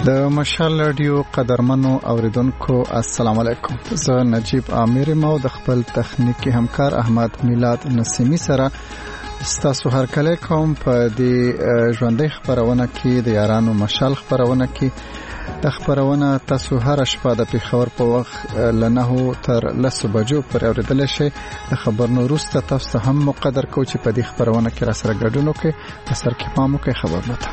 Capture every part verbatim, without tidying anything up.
د مشال رادیو قدرمنو اوریدونکو السلام علیکم. زه نجیب امیر مو د خپل تخنیکی همکار احمد میلاد نسیمی سره ستاسو هر کله کوم په دې ژوندۍ خبرونه کې د یارانو مشال خبرونه کې د خبرونه تاسو هر شپه د پیښور په وخت لنه تر لس بجو پر اوریدل شي. د خبرونو وروسته تاسو هم مقدر کو چې په دې خبرونه کې را سره ګډون وکړئ. اثر کې پامو کې خبرونه ته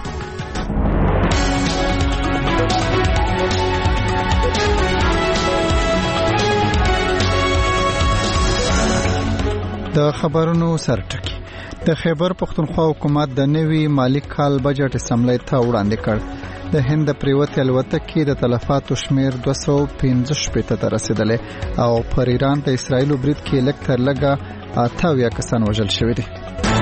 د خبرونو سرټکی. د خیبر پختونخوا حکومت د نوي مالی کال بجټ اسمبلی ته وړاندې کړ. د هند پریوت الوتکې د تلفاتو شمیر دوه سوه پنځه شپږ ته رسیدلې او پر ایران د اسرایل برید کې لږ تر لږه اته اویا کسان وژل شوي دي.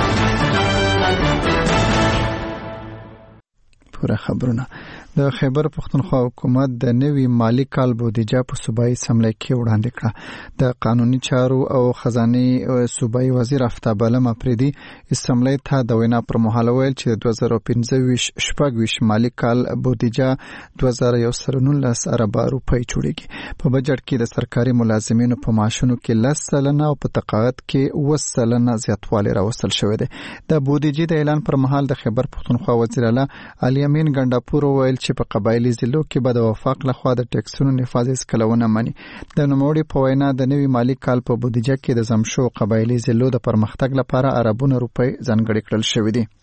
پوره خبرونه. د خیبر پختونخوا حکومت د نوي مالی کال بودیجه په صوبایي اسمبلی کې وړاندې کړه. د قانوني چارو او خزانه صوبایي وزیر افتاب علم افریدي اسمبلی ته د وینا پر مهال ویل چې دوه زره پنځه ویشت شپږ ویشت مالی کال بودیجه دوه زره یو سل نولس اربه روپۍ جوړیږي. په بجټ کې د سرکاري ملازمینو په معاشونو کې لس سلنه او په تقاعد کې اوه سلنه زیاتوالی راوستل شوی دی. د بودیجې د اعلان پر مهال د خیبر پختونخوا وزیر اعلی علي امین ګنډاپور ویل چې په قبایلی ضلعو کې به د وفاق لخوا د ټیکسونو نفاذ اسکلونه مني. د نوموړي په وینا د نوي مالی کال په بودیجه کې د زمشو قبایلی ضلعو د پرمختګ لپاره اربونه روپۍ ځانګړي کړل شوې دي.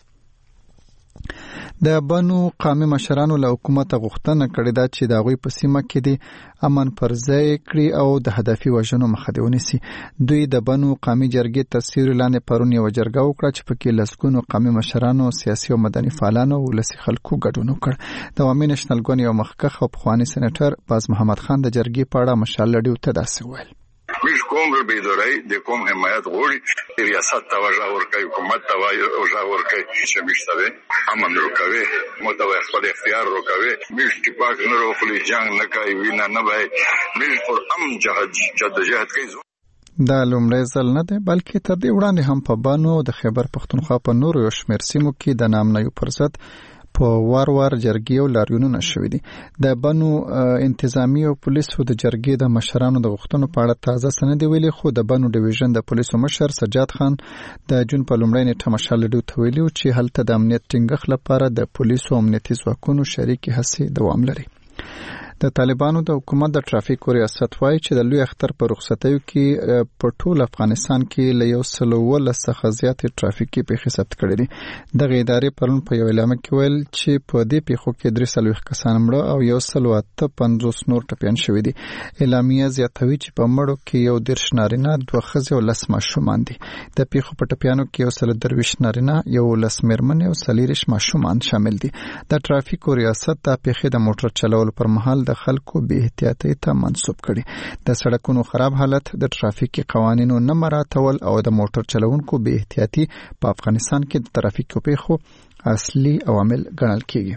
د بنو قامي مشرانو له حکومت غوښتنه کړې ده چې د هغوی په سیمه کې د امن پر ځای کړي او د هدفي وژنو مخه دې ونیسي. دوی د بنو قامي جرګې تر سیوري لاندې پرون یوه جرګه وکړه چې پکې لسګونو قامي مشرانو، سیاسي او مدني فعالانو او ولسي خلکو ګډون وکړ. د عوامي نېشنل ګوند یو مخکښ او پخوانی سېنیټر باز محمد خان د جرګې په اړه مشال رادیو ته داسې وویل: میش کوم رو بیداری د کوم حمایت غوړي ریاست ته وجه ورکوي، حکومت ته وجه ورکوي چې مشتوي امن روکوي، متوي خپل اختیار روکوي. میش چې پاک نه روخلي جنگ نه کوي، وینا نه وای. میش پر ام جهاد جدوجہد کوي. دا لومړی ځل نه دی بلکې تر دې وړاندې هم په بانو د خیبر پختونخوا په نورو یو شمېر سیمو کې د نامنیو پر ضد په وار وار جرګې او لاریونونه شوي دي. د بنو انتظامی او پولیسو د جرګې د مشرانو د غوښتنو په اړه تازه څه نه دي ویلي، خو د بنو ډیویژن د پولیسو مشر سجاد خان د جون په لومړۍ نیټه مشال رادیو ته ویلي چې هلته د امنیت ټینګښت لپاره د پولیسو او امنیتي ځواکونو شریکې هڅې دوام لري. د طالبانو د حکومت د ټرافیکو ریاست وایي چې د لوی اختر په رخصتیو کې په ټول افغانستان کې له یو سل ولس څخه زیاتې ټرافیکي پیښې ثبت کړي دي. دغه ادارې پرون په یو اعلامیه کې ویل چې په دې پیښو کې درې څلوېښت کسان مړه او یو سل اته پنځوس نور ټپیان شوي دي. اعلامیه زیاتوي چې په مړو کې یو دېرش نارینه، دوه ښځې او لس ماشومان دي. د پیښو په ټپیانو کې یو سل درویشت نارینه، یو لس مېرمنې او څلېرویشت ماشومان شامل دي. د ټرافیکو ریاست د پیښې د موټر چلولو پر مهال د خلکو به احتیاطي ته منسوب کړي. د سړکونو خراب حالت، د ټرافیکي قوانینو نه مراعاتول او د موټر چلوونکو به احتیاطي په افغانستان کې د ترافیکو پیښو اصلي عوامل ګڼل کېږي.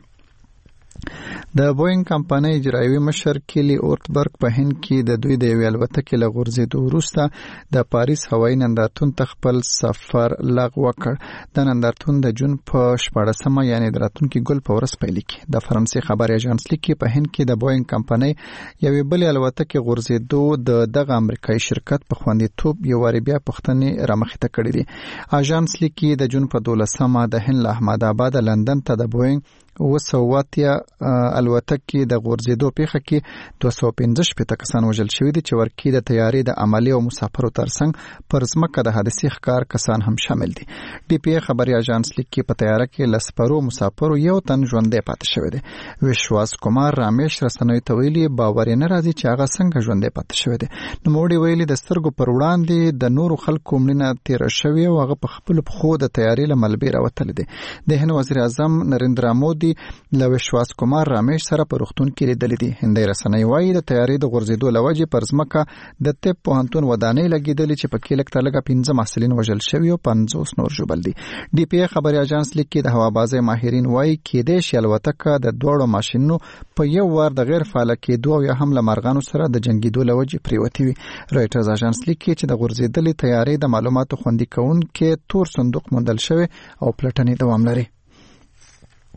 د بوینګ کمپنۍ اجرایوي مشر کیلی اورتبرګ په هند کې د دوی د یوې الوتکې له غورځېدو وروسته د پاریس هوایي نندارتون ته خپل سفر لغوه کړ. د نندارتون د جون په شپاړسمه یعنې د راتلونکي ګل په ورځ پیلېږي. د فرانسې خبري اژانس لیکي په هند کې د بوینګ کمپنۍ یوې بلې الوتکې غورځېدو د دغه امریکایي شرکت په خوندیتوب یو وارې بیا پوښتنې رامخې ته کړې دي. اژانس لیکي د جون په دولسمه د هند له احمد آباد لندن ته د بوینګ اوه سوه اتیا الوتکې د غورځېدو پیښه کې دوه سوه پنځه شپېته کسان وژل شوي دي چې ورکې د تیارې د عملي او مسافرو ترڅنګ پر ځمکه د حادثې ښکار کسان هم شامل دي. ډي پی ای خبري اژانس لیکي په تیاره کې له سپرو مسافرو یو تن ژوندی پاتې شوی دی. وشواس کمار رامیش رسنیو ته ویلي باور یې نه راځي چې هغه څنګه ژوندی پاتې شوی دی. نوموړي ویلي د سترګو پر وړاندې د نورو خلکو مړینه تېره شوې او هغه په خپلو پښو د تیارې له ملبې راوتلی دی. د هند وزیر اعظم نریندرا مودي له وشواس کمار رامیش سره په روغتون کې لیدلې دي. هندي رسنۍ وایي د تیارې د غورځېدو له وجې پر ځمکه د طب پوهنتون ودانۍ لګېدلې چې پکې لږ تر لږه پنځه محصلین وژل شوي او پنځوس نور ژوبل دي. ډي پی ای خبري اژانس لیکي د هوابازۍ ماهرین وایي کېدای شي الوتکه د دواړو ماشینونو په یو وار د غیر فعاله کېدو او یا هم له مرغانو سره د جنګېدو له وجې پرېوتې وي. رایټرز اژانس لیکي چې د غورځېدلې تیارې د معلوماتو خوندي کوونکي تور صندوق موندل شوی او پلټنې دوام لري.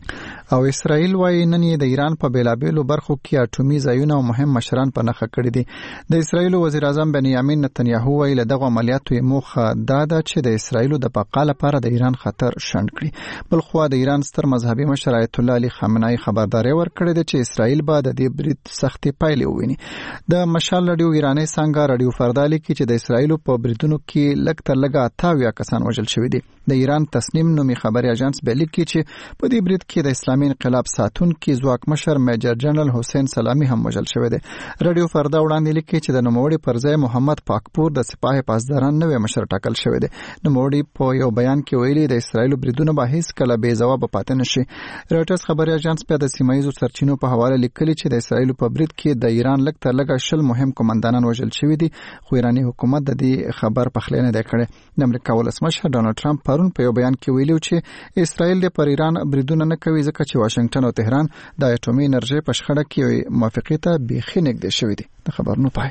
او اسرائیل وايي نن یې د ایران په بیلابېلو برخو کې اټومي ځایونه او مهم مشران په نښه کړي دي. د اسرائیل وزیر اعظم بنیامین نتنیاهو وايي له دغه عملیاتو یې موخه دا ده چې د اسرائیل د بقا لپاره د ایران خطر شنډ کړي. بل خو د ایران ستر مذهبي مشر آیت الله علي خامنه‌ای خبرداري ورکړې ده چې اسرائیل به د دې برید سختې پایلې وویني. د مشال رادیو ایراني څنګه رادیو فردالي کې چې د اسرائیل په بریدونو کې لږ تر لږه اته کسان وژل شوي دي. د ایران تصنیم نومي خبري اژانس به لیکي چې په دې برید کې د اسلامي انقلاب ساتونکي ځواک مشر میجر جنرال حسین سلامی هم وژل شوی دی. رادیو فردا وړاندې لیکي چې د نوموړي پر ځای محمد پاکپور د سپاه پاسداران نوې مشر ټاکل شوی دی. نوموړي په یو بیان کې ویلي د اسرائیل بریدونه به هیڅ کله بې ځواب پاتې نشي. رويټرز خبري اژانس په د سیمایي سرچینو په حواله لیکلي چې د اسرائیل په برید کې د ایران لږ تر لږه شل مهم کمانډانان وژل شوي دي، خو ایراني حکومت د دې خبر په خله نه دی کړی. د امریکا ولسمشر ډونالد ټرمپ پرون په یو بیان کې ویلي چې اسرائیل د پر ایران بریدونه نه کوي ځکه چې واشنگټن او تهران د اټومي انرژي په شخړه کې موافقه ته بیخي نږدې شوي دي. د خبرونو پای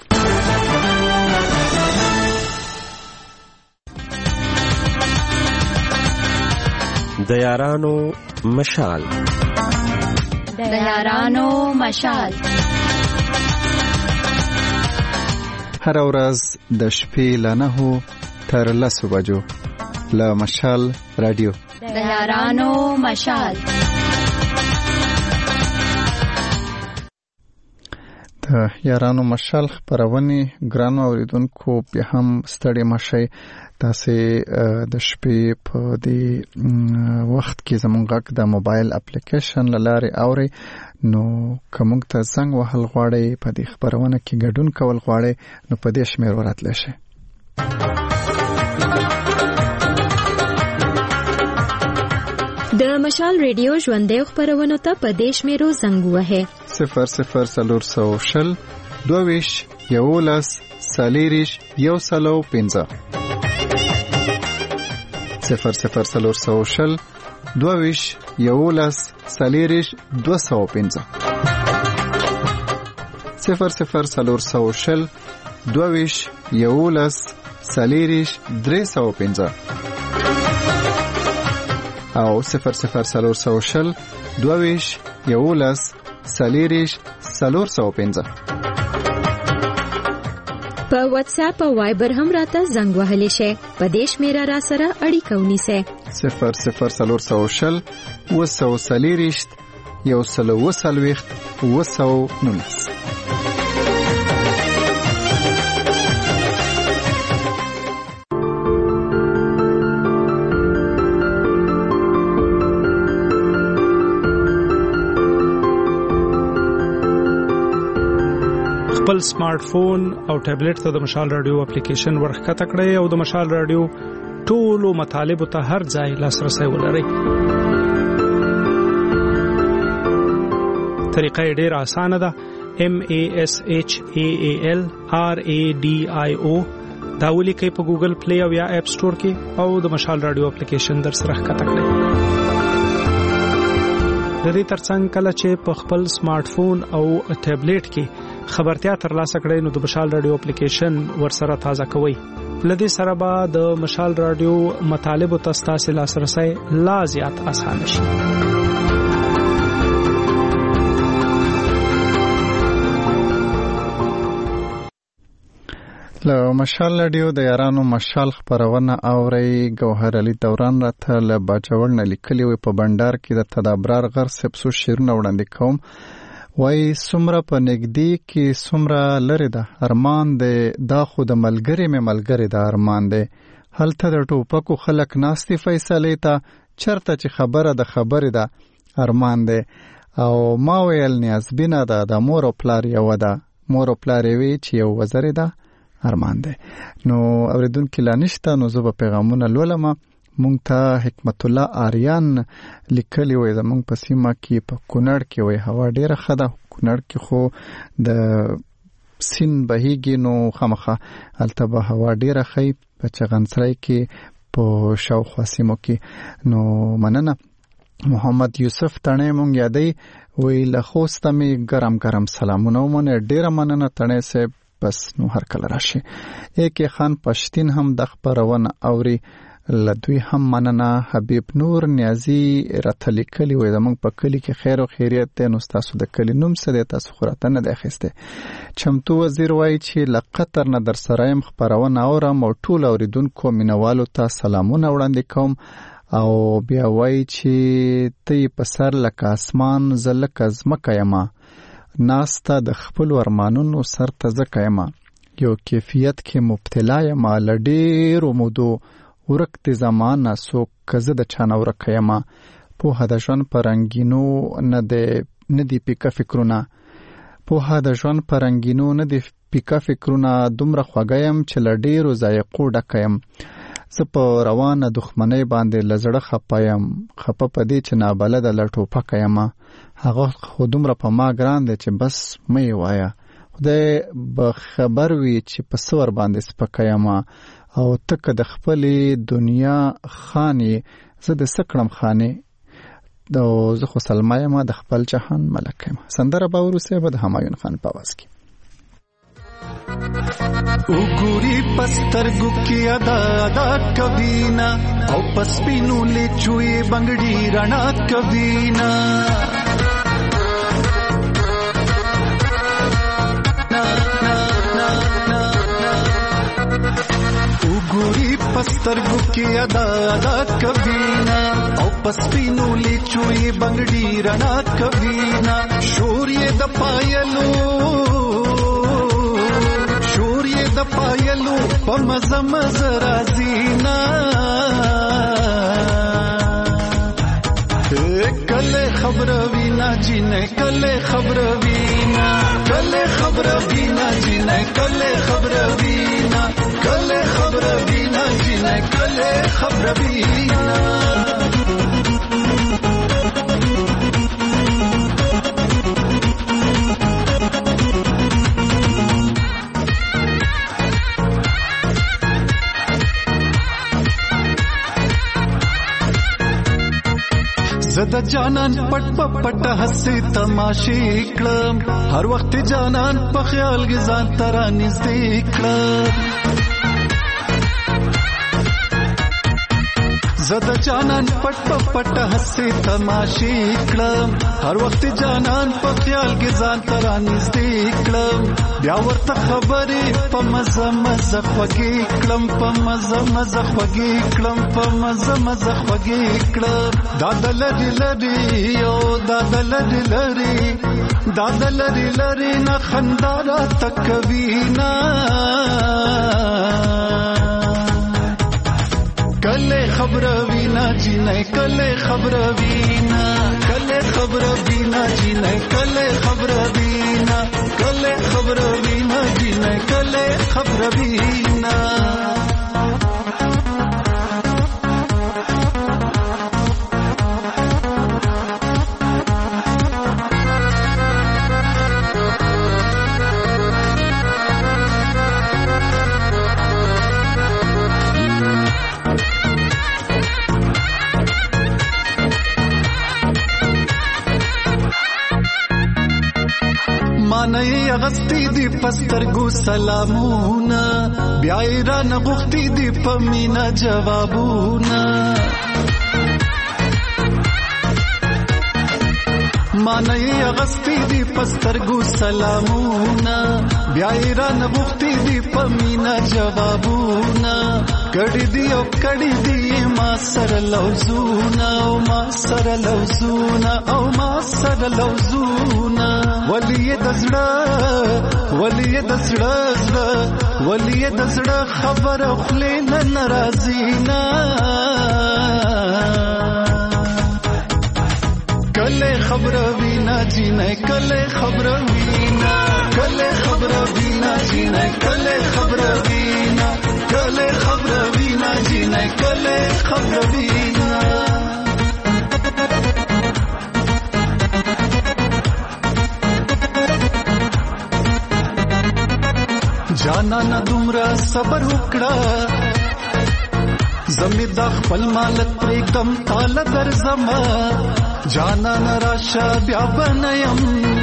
د یارانو مشال د یارانو مشال هر ورځ د شپې له نهو تر لسو بجو له مشال رادیو د یارانو مشال. د یارانو مشال خبرونه ګرانو اوریدونکو په هم ستړي مشي. تاسو د شپې په دې وخت کې زمونږ غږ د موبایل اپلیکیشن لاره اوري، نو کوم ته څنګه وهل غواړي په دې خبرونه کې ګډون کول غواړي نو په دې شمیر وراتل شي. د مشال ریډیو ژوندې خبرونه ته په دې شمیرو زنګ وهه صفر صفر سلور سو شل دویش یولس سالیریش یو سلو پنځه صفر صفر سلور سو شل دویش یولس سالیریش دو سو پنځه صفر صفر سلور سو شل دویش یولس سالیریش درې سو پنځه او صفر صفر سلور سو شل دویش یولس سالیریش سلور سو پنځه. په واتس اپ او وایبر هم راته زنګ وهلی شي. په دې شمیره را سره اړیکه ونیسه صفر صفر سلور سو شل و سو سالیریش یو سلو و سلويخت و سو نونس. خپل سمارټ فون او ټابلیټ ته د مشال رادیو اپلیکیشن ورخکته کړئ او د مشال رادیو ټولو مطالب ته هر ځای لاسرسي ولرئ. طریقه ډیره اسانه ده. M A S H A A L R A D I O دا ولیکئ په ګوګل پلی او یا اپ سٹور کې او د مشال رادیو اپلیکیشن در سره ښکته کړئ. د دې ترڅنګ کله چې په خپل سمارټ فون او ټابلیټ کې خبرتیا ترلاسه کړئ نو د مشال رادیو اپلیکیشن ورسره تازه کوئ. لدې سره به د مشال رادیو مطالب ته ستاسو لاسرسي لا زیات اسانه شي. له مشال رادیو د یارانو مشال خبرونه اوري. ګوهر علي دوران راته له باجوړ نه لیکلي وي په بندر کې د تدابرار غر سپسو شیرونه وړاندې کوم. وای سمره په نګدي کې سمره لری ده ارمان ده دا خود ملګری مې ملګری ده ارمان ده هلته د ټوپکو خلک ناستي فیصله ته چرته چې خبره ده خبره ده ارمان ده او ما ویل نیاز بینه ده د مور او پلار یو ده مور او پلار وی چې یو وزر ده ارمان ده. نو اوریدونکو لانشته نو زه په پیغامونه لولم. مونږ ته حکمت الله آریان لیکلی وای زمونږ په سیمه کې په کونړ کې وای هوا ډیره ښه ده. کونړ کې خو د سین بهیږي نو خامخه هلته به هوا ډیره ښه په چغنسرای کې په شاوخوا سیمو کې. نو مننه. محمد یوسف تڼۍ مونږ یادی وای له خوسته مې ګرم ګرم سلامونه ومنه. ډیره مننه تڼۍ صاحب. بس نو هر کله راشي. یک خان پښتين هم د خبرونه اوري لدوی هم مننه. حبیب نور نیازی راته لیکلي وای زموږ په کلي کې خیر او خیریت دی، نو ستاسو د کلي نوم څه دی؟ تاسو خو راته نه دی اخیستی. چمتو وزیر وایي چې له قطر نه در سره یم، خپرونه اورم او ټول اوریدونکو مینوالو ته سلامونه وړاندې کوم. او بیا وایي چې ته یې په سر لکه اسمان، زه لکه ځمکه یمه، ناسته د خپلو ارمانونو سر ته ځکه یمه، یو کیفیت کې مبتلا یمه، له ډېرو مودو ورک د زمانه څوک که زه د چا نه ورکه یمه. پوهه د ژوند په رنګینو نه دي پیکه فکرونه، پوهه د ژوند په رنګینو نه دي پیکه فکرونه، دومره خوږه یم چې له ډېرو ذایقو ډکه یم. زه په روانه دښمنۍ باندې له زړه خفه یم، خفه په دې چې نابلده له ټوپکه یمه. هغه خو دومره په ما ګران دی چې بس مه یې وایه، خدای به خبر وي چې په څه ورباندې سپکه یمه. او ته که د خپلې دنیا خانې، زه د څه کړم خانې، زه خو سلمه یمه، د خپل جهان ملکه یمه. سندره به وروسته به د همایون خان په آواز کې. وګوري پسترګو کې ادا ادا کوینا، او پسپینو لچوي بنگړي رڼا کوینا. وګوري پسترګو کې ادا ادا کوینا، او پسپینو لچوي بنگړي رڼا کوینا. شور یې د پایلو، شور یې د پایلو په مزه مزه رازینا. کله خبر وینا جنه، کله خبر وینا، کله خبر وینا جنه، کله خبر وینا، کله خبر وینا جنه، کله خبر وینا. زد جانان پټ پټ هسي تماشې کړم، هر وخت جانان په خیال کې ځان ترا نږدې کړم. زد جانان پټ پټ هسي تماشې کړم، هر وخت جانان په خیال کې ځان ترا نږدې کړم. بیا ورته خبرې په مزه مزه خوږې کړم، په مزه مزه خوږې کړم، په مزه مزه خوږې کړم. دا د لري لري او دا د لري لري، دا د لري لري نه خندا راته کوینا. کله خبر وینا جنه، کله خبر وینا، کله خبر وینا جنه، کله خبر وینا، کله خبر وینا جنه، کله خبر وینا. مانای اغسطی دی پسترگو سلامونا، بیائی را نغختی دی پمینا جوابونا. مانای اغسطی دی پسترگو سلامونا، بیائی را نغختی دی پمینا جوابونا. کڑی دی او کڑی دی ما سر لوزونا، او ما سر لوزونا، او ما سر لوزونا. ولی دزړه ولی دزړه زړه، ولی دزړه خبر خپل ناراضینا. کله خبر وینا جنه، کله خبر وینا، کله خبر وینا جنه، کله خبر وینا، کله خبر وینا جنه، کله خبر وینا. جانا نه دومره صبر وکړه، زمي د خپل مالک پرې کم تال درځما. جانا نه راشه بیا بنیم،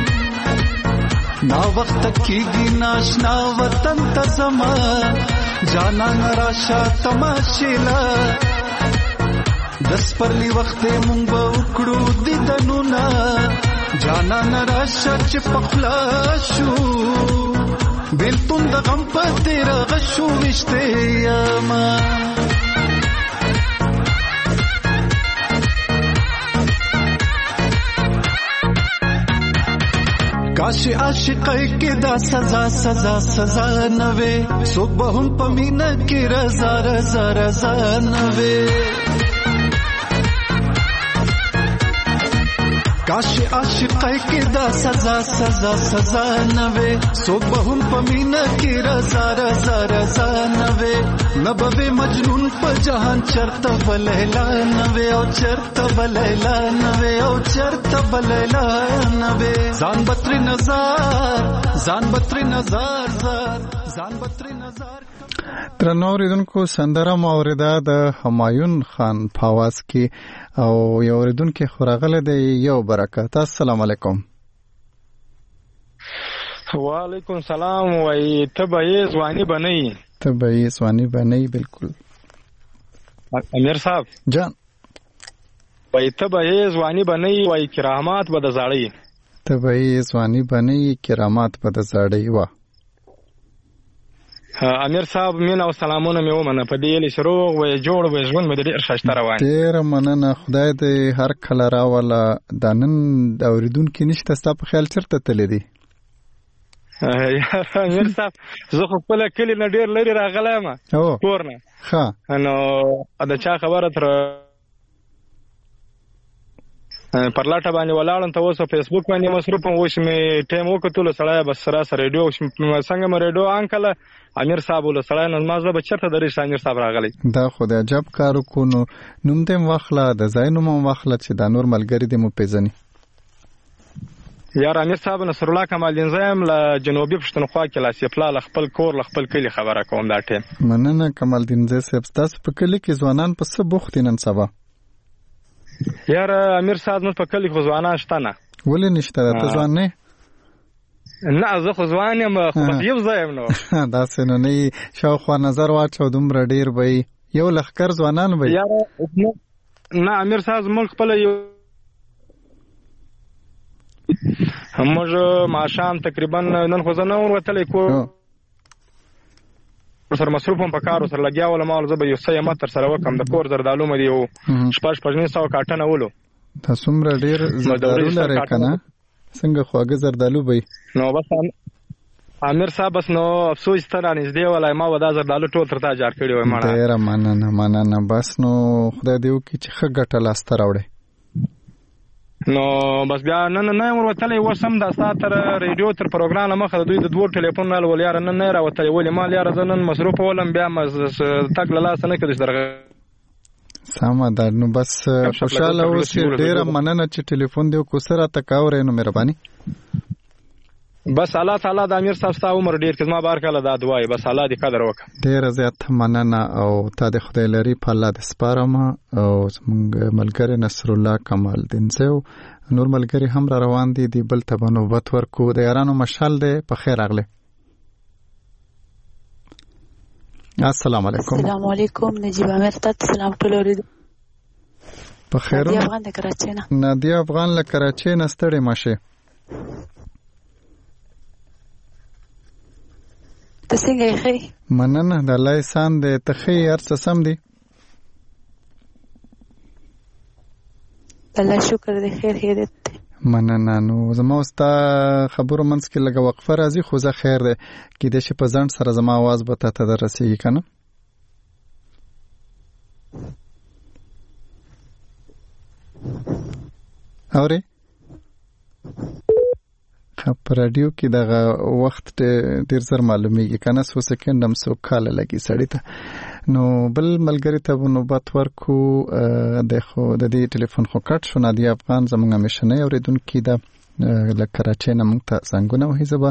نا وخت کېږي ناشنا وطن ته زما. جانا نه راشه تماشې لا دس پرلی وخت مونږ به وکړو دیدنونه جانا نراشه چې پخلا شو بیلتون د غم په تیر غشو وشته یما کاش عاشقای کې دا سزا سزا سزا نوې څوک به هم په مینه کې رضا رضا رضا نوې کاش عاشقای کې دا سزا سزا سزا نوې څوک به هم په مینه کې رضا رضا رضا نوې نبوي مجنون په جهان چرته بلیلا نوې او چرته بلیلا نوې او چرته بلیلا نوې ځان بتري نظر ځان بتري نظر زار ځان بتري نظر ترنو اوریدونکو سندره موریده د همایون خان په आवाज کې او یو اوریدونکو خورغله دی یو برکات. السلام علیکم. وعلیکم السلام. وای تبعی ځواني بنئ تبعی ځواني بنئ بالکل امیر صاحب جان. وای تبعی ځواني بنئ وای کرامات به د زړی تبعی ځواني بنئ کرامات به د زړی وا امیر صاحب مين او سلامونه مې ومنه په دې لې شروع وې جوړ وې ژوند مې ډېر ښه روان ډېر مننه خدای دې هر کله راوله دانن اوریدونکو نشته ستاسو په خیال چرته تللی دي امیر صاحب زه خو خپل کلی نه ډېر لري راغلایم کور نه ښه نو دا چا خبره تر پر لاټه باندې ولاړم ته اوس په فیسبوک باندې مصروف وم اوس مې ټایم وکړلو سړی بس سره ریډیو څنګه مې ریډیو انکل امیر صاحب له سړی نن ما زه به چرته درې امیر صاحب راغلی دا خو د عجب کار وکړو نو نوم دې واخله د ځای نوم واخله چې دا نور ملګری دې مو پیژني یار امیر صاحب نصر الله کمال دین زایم له جنوبي پښتونخوا کې لا سیپلا خپل کور خپل کلی خبره کوم دا ټیم مننه کمال دین زایم تاسو په کلی کې ځوانان په څه بوخت نن سبا یار امیر صاحب نو په کلی کې ځوانان شته نه ولې نشته ته ځوان نه نه زه خو ځوان یم خو یو ځایم نو دا څنګه نه شاوخوا نظر واچو دومره ډیر وي یو لخر ځوانان وي یار نه امیر صاحب موږ خپل یو موږ ماشام تقریبا نن خو زنه ورتلې کو سر مصروفم په کارو سره لګیا ول مال زه به یو سې متر سره وکم د کور زردالو مې یو شپږ پنځه سو کاټنه ولو تاسو مر ډیر زردالو لري کنه څنګه خواږه زردالو به نو بس امیر صاحب بس نو افسوس تر نږدې ولای ما ودا زردالو ټول تر تا جار کړی وای ما ډیر مننه مننه بس نو خدای دې وکړي چې ښه ګټه لاس ته راوړي نو بس بیا نن نه ورتلې وسم د ساتر ریډیو تر پروګرام مخه دوی د دوه ټلیفون نه ول یار نن نه راوتلې ولې مال یار زنن مصروف ولم بیا مز تک لاس نه کړی درغه ساما دا نو بس خوشاله اوس ډیر مننه چې ټلیفون دی کو سره تکاورې نو مهرباني بس الله تعالی د امیر صاحب ستاسو عمر ډیر کزما بار کله دا دعای بس الله دې قدر وکړه ډیر زیات مننه او تا د خدای لري په الله د سپارم او زمونږ ملګری نصر الله کمال دین زو نور ملګری هم را روان دي دی بل ته نوبت ورکو د یارانو مشال دی په خیر اغله السلام علیکم السلام علیکم نجیب امیر تاسو سلام ټول اورید په خیر نادیا افغان د کراچۍ نه نادیا افغان له کراچۍ نه ستړي ماشه څنګه یې مننه د الله احسان دې ته هر څه سم دي الله شکر دې خیر هیرت مننه نو زما واست خبرو منځ کې لګه وقفه راځي خو زه خیر ده کې د شي په ځان سره زما आवाज به ته درسېږي کنه اوري په رادیو کې دغه وخت ډیر زر معلومیږي کنه سو سکند هم سو کال لګي سړی ته نو بل ملګری ته نوبت ورکو د خو د دې ټلیفون خو کټ شو نادیا افغان زمونږ مشنه اوریدونکو د لکراچۍ نه مونږ ته څنګه وه زبا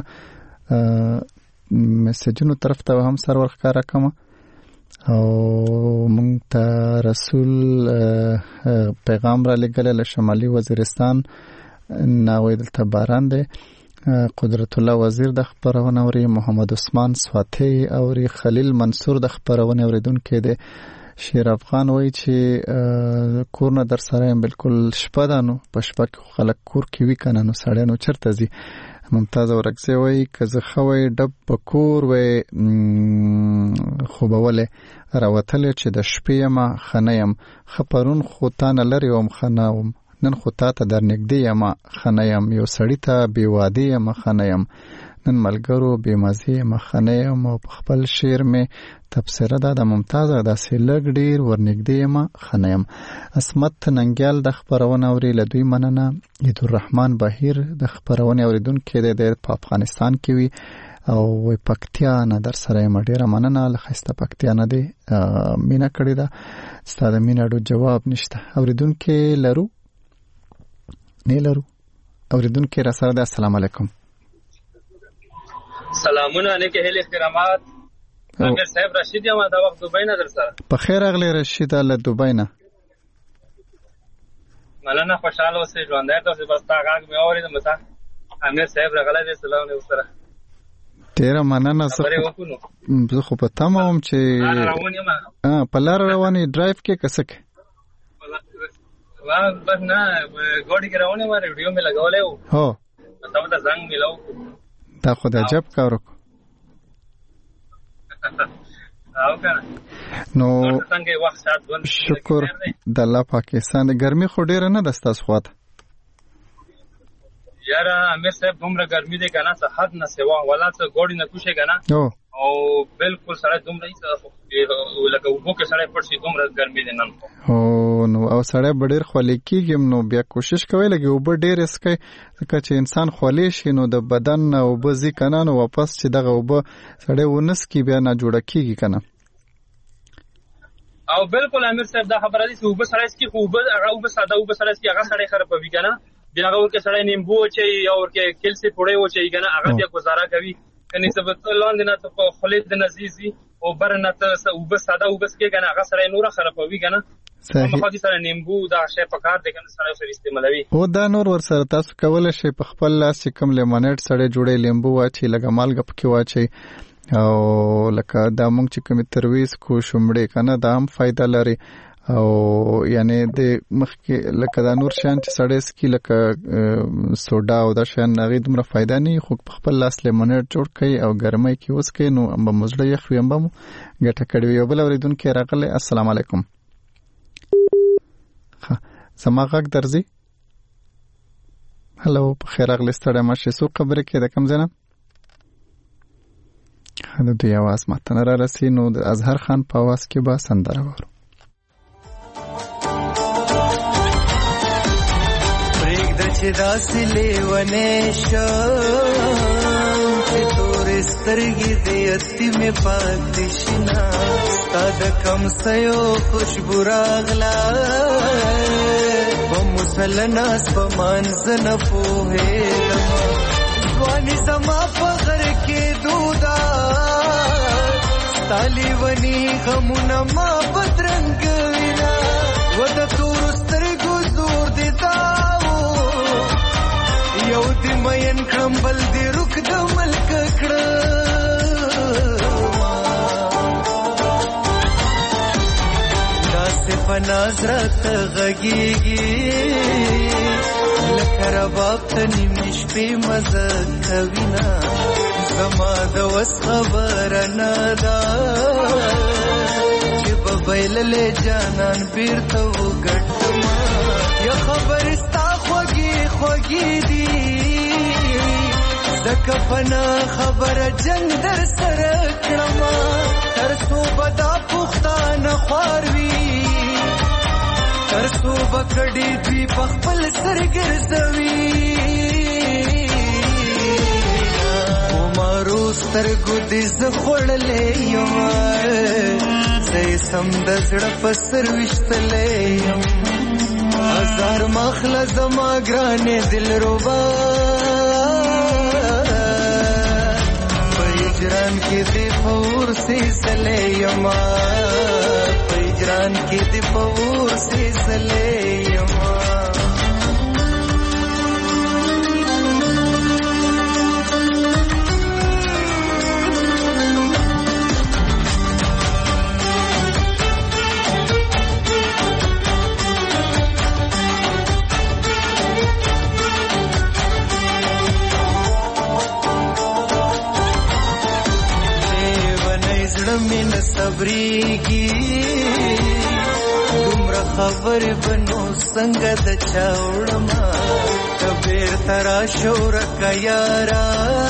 میسجونو طرف ته هم سرور ښکارا کوم او مونږ ته رسول پیغام را لګل له شمالي وزیرستان ناوې دلته باران دی قدرت الله وزیر د خبرونه اوري محمد عثمان سواتی اوري خلیل منصور د خبرونه اوریدونکو دی شیر افغان وایي چې کور نه در سره یم بالکل شپه ده نو په شپه کې خلک کور کې وي کنه نو سړی نو چرته ځي. ممتاز اورکزی وایي که زه خوی ډب په کور وای خوبولې راوتلې چې د شپې یم خنه یم خپرون خو تا نه لرې وم خنه وم نن خو تا ته در نږدې یم خنه یم یو سړي ته بې وادې یم خنه یم نن ملګرو بې مزې یم خنه یم او په خپل شعر مې تبصره ده د ممتازه داسې لږ ډېر ورنږدې یم خنه یم. عصمت ننګیال د خپرونې اوري له دوی مننه. عیدالرحمن بهیر د خپرونې اورېدونکی دی د په افغانستان کې وي او وایي پکتیا نه در سره یم ډېره مننه له ښایسته پکتیا نه دی مینه کړې ده ستا د مینه ډو جواب نشته. اورېدونکی لرو نه لرو اورېدونکی را سره دی. السلام علیکم. سلامونه نیک هیله احترامات. امیر صاحب رشید یم دا وخت دوبۍ نه در سره. په خیر اغلی رشید له دوبۍ نه. مننه خوشاله اوسئ ژوندی تاسو بس تا غږ مې اورېدم بس امیر صاحب راغلی دی سلام علیکم سره. ډېره مننه. زه خو په تمه وم چې په لاره روان یې ډرایو کې که څه کې؟ بس نه ګاډي کې روان یم ریډیو مې لګولی و هو بس ته زنګ مې لو دا خو د عجب کار وکړو. نو شکر د الله پاکستان د ګرمي خو ډیره نه ده ستاسو خواته؟ یاره امیر صاحب دومره ګرمي دی که نه څه حد نه سوا ولا څه ګوډي نه کوشي که نه او بالکل سړی دومره لکه اوبو کې سړی پټ شي دومره ګرمي دی نن هو نو او سړی به ډېر خولې کېږي نو بیا کوشش کوئ لږې اوبه ډېرې څښئ ځکه چې انسان خولې شي نو د بدن اوبه ځي که نه نو واپس چې دغه اوبه سړی ونه څکي بیا ناجوړه کېږي که نه. او بالکل امیر صاحب دا خبره دي چې اوبه سړی څکي خو اوبه هغه اوبه ساده اوبه سړی څکي هغه سړی خرابوي که نه بیا هغه ورکې سړی نیمبو وچوي یا ورکې کلسې پوړۍ وچوي که نه هغه بیا ګزاره کوي کني سبب لاندې نه ته په خولې د نزيزي او بر نه ته اوبه ساده اوبه څکي که نه هغه سړی نوره خرابوي که نه مخاطي سره نیمبو دا شی په کار دی که نه سړی سره استعمالوي. او دا نور ورسره تاسو کولی شئ په خپل لاس چې کوم لیمونیډ سړی جوړی لیمبو واچي لږه مالګه پکې واچي او لکه دا مونږ چې کومې ترویز کو شومړې که نه دا هم فایده لري او یعنی د مخکې لکه دا نور شیان چې سړی څکي لکه سوډا او دا شیان هغې دومره فایده نه وي خو په خپل لاس لیمونیډ جوړ کړئ او ګرمۍ کې وڅکئ نو به مو زړه یخ وي هم به مو ګټه کړې وي. یو بل اورېدونکی راغلی. السلام علیکم. زما غږ درځي؟ هلو په خیر راغلی ستړی مه شئ. څوک خبرې کوي د کوم ځای نه؟ د دوی اواز ماته نه رارسي نو د اظهر خان په اواز کې به سندره واورو. چې داسې لیونی شم چې تورې سترګې د یتیمې پاتې شي نه ستا د کمسیو خوشبو راغله په مسله ناست په مانځه نه پوهېږم ځواني زما په غر کې دودا ستا لیوني غمونه ما بدرنګ وینا و د تورو سترګو زور دې دا یو دی مین کړم بل دی رک د ملک کړم داسې په ناز راته غږېږي لکه رباب ته نیمې شپې مزه کوینه زما د وس خبره نه ده چې به بایللې جانان بیرته وګټمه یا خبرې ستا خوږې خوږې دي ځکه پنه خبره جنګ در سره کړمه تر څو به دا پښتانه خوار وي تر څو به کډې دوی په خپل سر ګرځوي عمرو سترګو دې زه خوړلی یم زه یې سم د زړه په سر ویشتلی یم هزار مخله زما ګرانې دلربا په هجران کې دې په اور سیسلی یما په هجران کې دې په اور سیسلی یما مې نه صبرېږي دومره خبرې به نو څنګه د چا وړمه که بېرته راشو ورکه یاره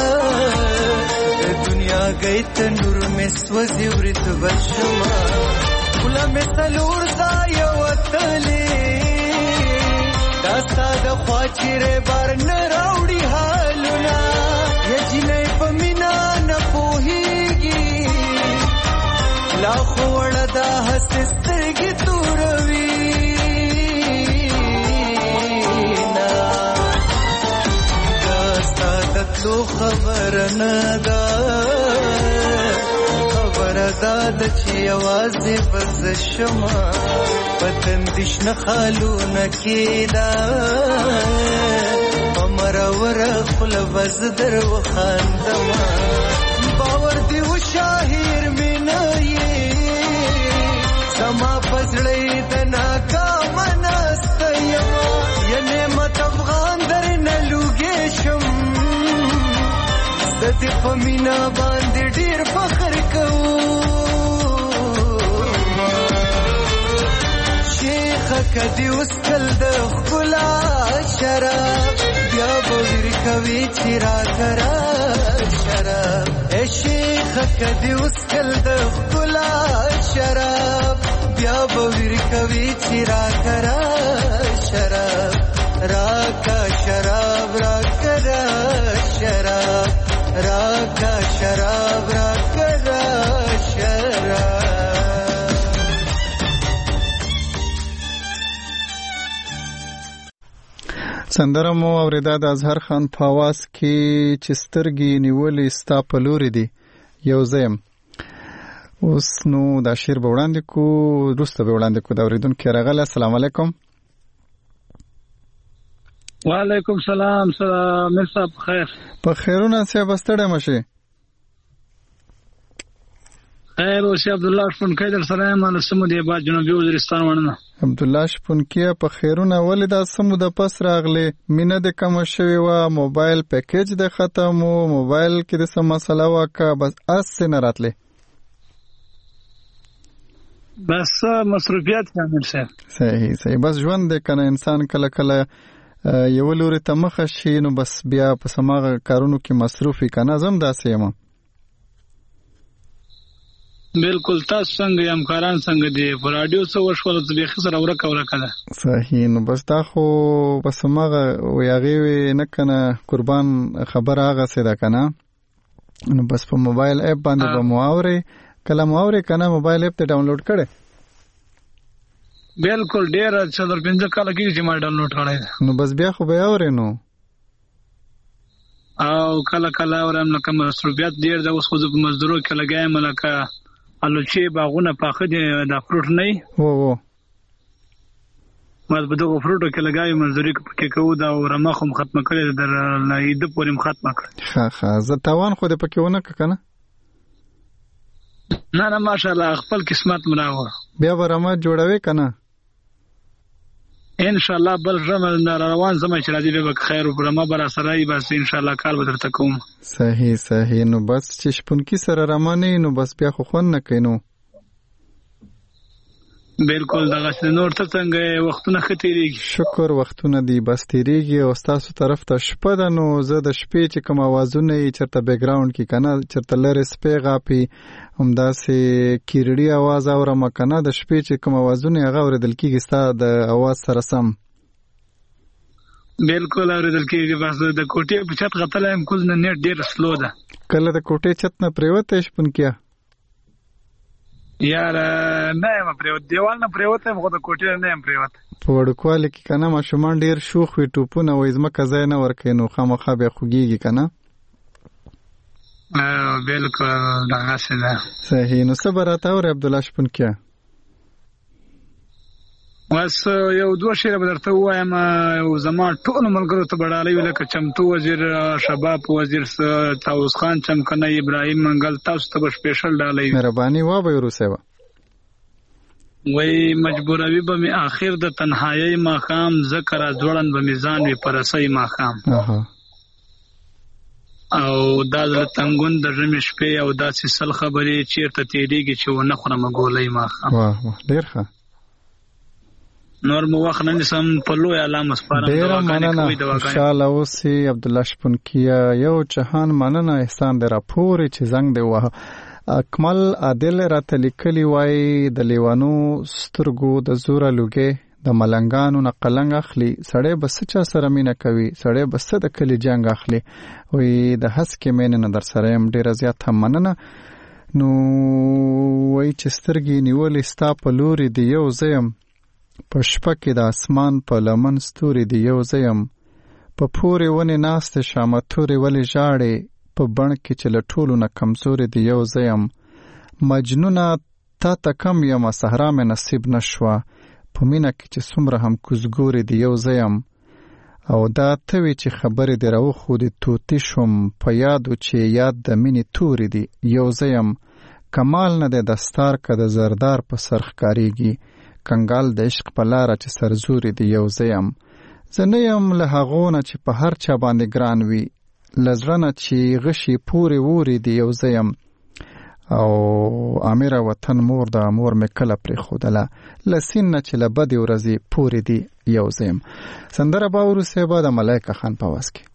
د دنیا گئی تنور مې سوځي ورت به شمه خوله مې څلور ځایه وتلې دا ستا د خوا چیرې بار نه راوړي حالونه یا جینۍ په مینه نه پوهېږي لا خو وړه دا هسې سترګې توروي نه دا ستا د تلو خبره نه ده خبره دا ده چې یوازې به زه شمه په تندي شنه خالونه کېده په مروره خوله به زه در وخاندمه باور دې وشاهیر مې نه یې زما په زړه یې د ناکامه ناسته یمه یا نعمت افغان درنه لوګې شم زه دې په مینه باندې ډېر فخر کوم شیخه که دې وسکل د ښکلا شراب بیا به ویر کوي چې راته شراب ای شیخه که دې وسکل د ښکلا شراب بیا به ویر کوي چې راته شراب راکا شراب راکا شراب راکا شراب راکا شراب سندره مو اوریدا د اظهر خان په आवाज کې چې سترګې نیولې ستا په لوري دي یو زم اوس نو دا شعر به وړاندې کو وروسته به وړاندې کو دا اوریدونکي راغله. السلام علیکم. وعلیکم سلام. سلام صاحب خیر. په خیرونه صاحب ستړی مشه. خیر او سی عبد الله شپونکی در سره یم له سمو دی با جنوبي وزیرستان ورنه. عبد الله شپونکی په خیرونه ولې دا سمو د پس راغله مینه د کم شوی و موبایل پیکیج د ختمو موبایل کې د سم مسله واکه بس اس نه راتله بس مصروفیت کامل شه. صحیح صحیح بس ژوند د کنه انسان کله کله یو لوري ته مخ شي نو بس بیا په سماغه کارونو کې مصروفي کنه زم داسې یم. بالکل تاسو څنګه یم کاران څنګه دی په رادیو څو وشول ته به خسر اورکه اورکه ده صحیح نو بس تا خو بس ماغه ویاغي نه کنه قربان خبر هغه څه ده کنه نو بس په موبایل اپ باندې به مواوري کله مواوري کنه موبایل اپ ته ډاونلوډ کړه بالکل ډیر څلور پنځه کاله کې چې ما ډاونلوډ کړی نو بس بیا خو به اوري نو او کله کله اورم لکه مصروفیت ډیر د اوس خو په مزدورو کې لګایم لکه الوچې باغونه پاخه دي د فروټ نه وو وو ما په دغه فروټو کې لګایم مزدوري کې کوو دا ورما خو ختمه کړې در نه د پوریم ختمه کړې ها ها زه تاوان خو دې پکې ونه کنه نه نه ماشاءالله خپل قسمت مراوه بیا ورما جوړوي کنه ان شاء الله بل رمضان روان زما چې راځي به خیر او برما بر سره ای بس ان شاء الله کال به درته کوم. صحیح صحیح نو بس چې شپونکی سره رمانه نو بس بیا خو خون نه کینو. بالکل دغه نور ته څنګه وختونه ختیریږي شکر وختونه دی بس تیریږي او تاسو طرف ته شپه ده نو زه د شپې چې کوم आवाजونه یې چرته بیک گراوند کې کنه چرته لره سپې غاپي همداسې کیرړي आवाज اورم کنه د شپې چې کوم आवाजونه هغه اوریدل کیږي ستا د आवाज سره سم بالکل اوریدل کیږي بس د کوټې په چت غتلم کوز نه نیټ ډیر سلو ده کله د کوټې چت نه پریوته شپونکیا یار نه یم پریوت دیوال نه پریوت یم خو د کوټې نه یم پریوت په وړکواله کې کنه ماشومان ډیر شوخ وي ټوپونه وې زمکه ځای نه ورکینو خامخا به خوګيږي کنه بالکل دغه څه ده صحیح نو صبر راته عبد الله شپونکیا واس یو دوه شعر به درته وایم او زما ټول ملګرو ته بډالې لکه چمتو وزیر شباب وزیر تاوس خان چمکنه ابراهیم منګل تاسو ته سپیشل ډالې مهرباني وا به روسه وای مجبوروي به می اخر د تنهایی ماقام ذکر از ځوړن به میزان وی پرسای ماقام اها او دا د تنګون د ژمې شپې او داسې سل خبرې چیرته تیریږي چې ونه خورم ګولۍ ماښام. واه واه ډېر ښه. نور مو وخت نه نیسم په لوی الله مسپارم. ډېره مننه. خوشحاله اوسې عبدالله شپونکیه. یو جهان مننه. احسان دې راپورې چې زنګ دې ووهه. اکمل عادل راته لیکلي وایي د لیوانو سترګو د زوره لوګې د ملنګانو نه قلنګ اخلي. سړی به څه چا سره مینه کوي، سړی به څه د کلي جنګ اخلي. وایي د هسکې مینې نه در سره یم. ډېره زیاته مننه. نو وایي چې سترګې نیولې ستا په لوري دی یو زه یم، په شپه کې د اسمان په لمن ستوري دی یو زه یم، په پورې ونې ناستې شامه تورې ولې ژاړې، په بڼ کې چې له ټولو نه کمزورې دی یو زه یم، مجنونه تا ته کم یمه صحرا مې نصیب نه شوه، په مینه کې چې څومره هم کوزګورې دی یو زه یم، او دا ته وې چې خبرې دې راوښودې توتي شوم، په یادو چې یاد د مینې تورې دی یو زه یم، کمال نه دی دستار که د زردار په سر ښکارېږي، کنګال د عشق په لاره چې سرزوري دی یو زه یم، زه نه یم له هغو نه چې په هر چا باندې ګران وي، له زړه نه چې غشي پورې ووري دی یو زه یم، او امیر وطن مور د مور مې کله پرېښودله، له سین نه چې له بدې ورځې پورې دی یو زه یم. سندره به وروسته به د ملایکه خان په آواز کې.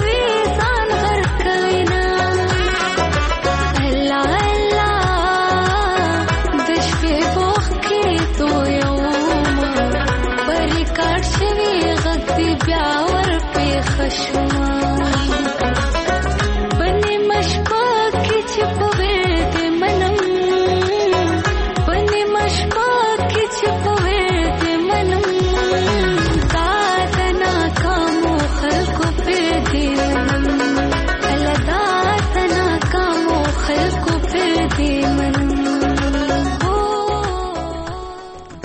Allah Allah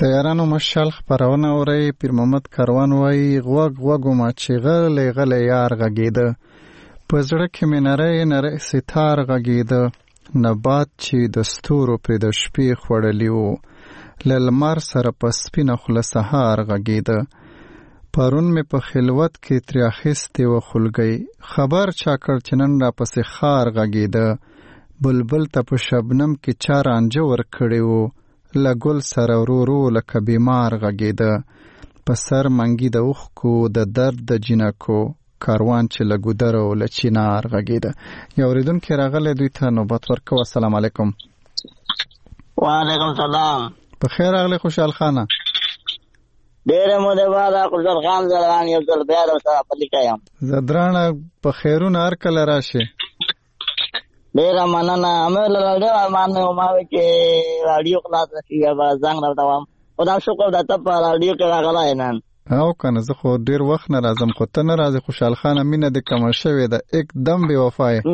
د یارانو مشال خبرونه اوري. پیر محمد کاروان وایي غوږ غوږو ما چې غلې غلې یار غږېده، په زړه کې مې نری نری ستار غږېده، نبات چې د ستورو پرې د شپې خوړلی و، له لمر سره په سپینه خوله سهار غږېده. پرون مې په خلوت کې ترې اخیستې وه خولګۍ، خبر چا کړ چې نن راپسې خار غږېده. بلبل ته په شبنم کې چا رانجه ورکړی و، له ګل سره ورو ورو لکه بیمار غږېده. په سر منګي د اوښکو د درد د جینکو، کاروان چې له ګودره و له چینار غږېده. یو اورېدونکی راغلی، دوی ته نوبت ورکوه. السلام علیکم. وعلیکم سلام. په خیر راغلی خوشحال خانه. ډېره موده بعد خوشحال خان زدران یو ځل بیا درسره په لیکه یم. زدرانه په خیرونه هر کله راشې. ډېره مننه. امیر له راډیو ارمان مې وماوې چې راډیو خلاصه شي یا به زنګ درته وم. خدا شکر د ته په راډیو کې راغلی نن. او کنه زه خو ډېر وخت نه راځم، خو ته نه راځې. خوشحال خانه مینه دې کمه شوې ده، एकदम بې وفا یې.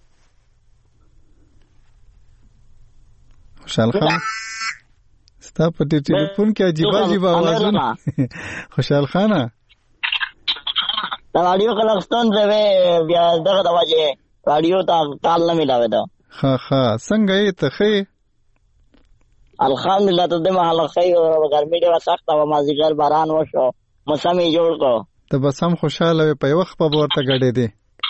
خوشحال خان ستا په دې ټلیفون کې عجیبه عجیبه اوازونه. خوشحال خانه د راډیو خلک ستونزې وې، بیا دغه د وجې راډیو ته کال نه میلاوېده. ښه ښه څنګه یې ته ښه یې؟ الحمدلله ته دې مهاله ښه یو. ګرمي ډېره سخته وه، مازدیګر باران وشو، موسم یې جوړ کړو. ته بس هم خوشحاله وې، په یوه خپه به ورته ګډېدې.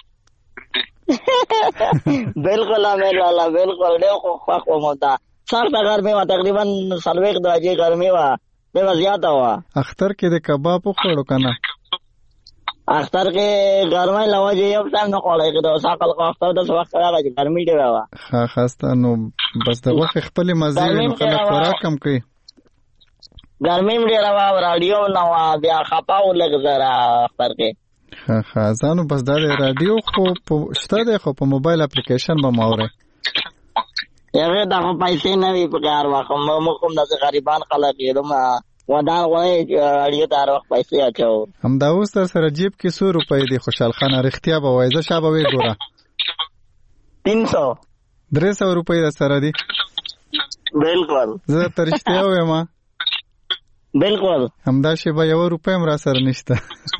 بلکل امیر والا بلکل ډېر خوښ وم. ته سخته ګرمي وه، تقریبا څلوېښت درجې ګرمي وه، ډېره زیاته وه. اختر کې د کباب وخوړو که نه؟ اختر کې ګرمۍ له وجې یو ټایم نه خوړی کېده. اوس عقل خو اختر داسې وخت راغی چې ګرمي ډېره وه. ښه ښه نو بس د غوښې خپلې مزې وې، نو خلک خوراک هم کوي. ګرمي هم ډېره وه، راډیو نه وه، بیا خفه و لږ زره اختر کې. ښه ښه ځانو بس دا د راډیو خو شته دی، خو په موبایل اپلیکیشن به م اورئ. هغې ته خو پیسې نه وي په کار وخت. موږ هم داسې غریبان خلک یو، دومره ودان غواړي چې راډیو ته هر وخت پیسې اچوو. همدا اوس در سره جیب کې څو روپۍ دي خوشحال خانه؟ رښتیا به وایې، زه شا به وې ګوره. تین سو درې سوه روپۍ در سره دي؟ بلکل زه درته رښتیا ووایم. بلکل همدا شیبه یوه روپۍ هم را سره نشته.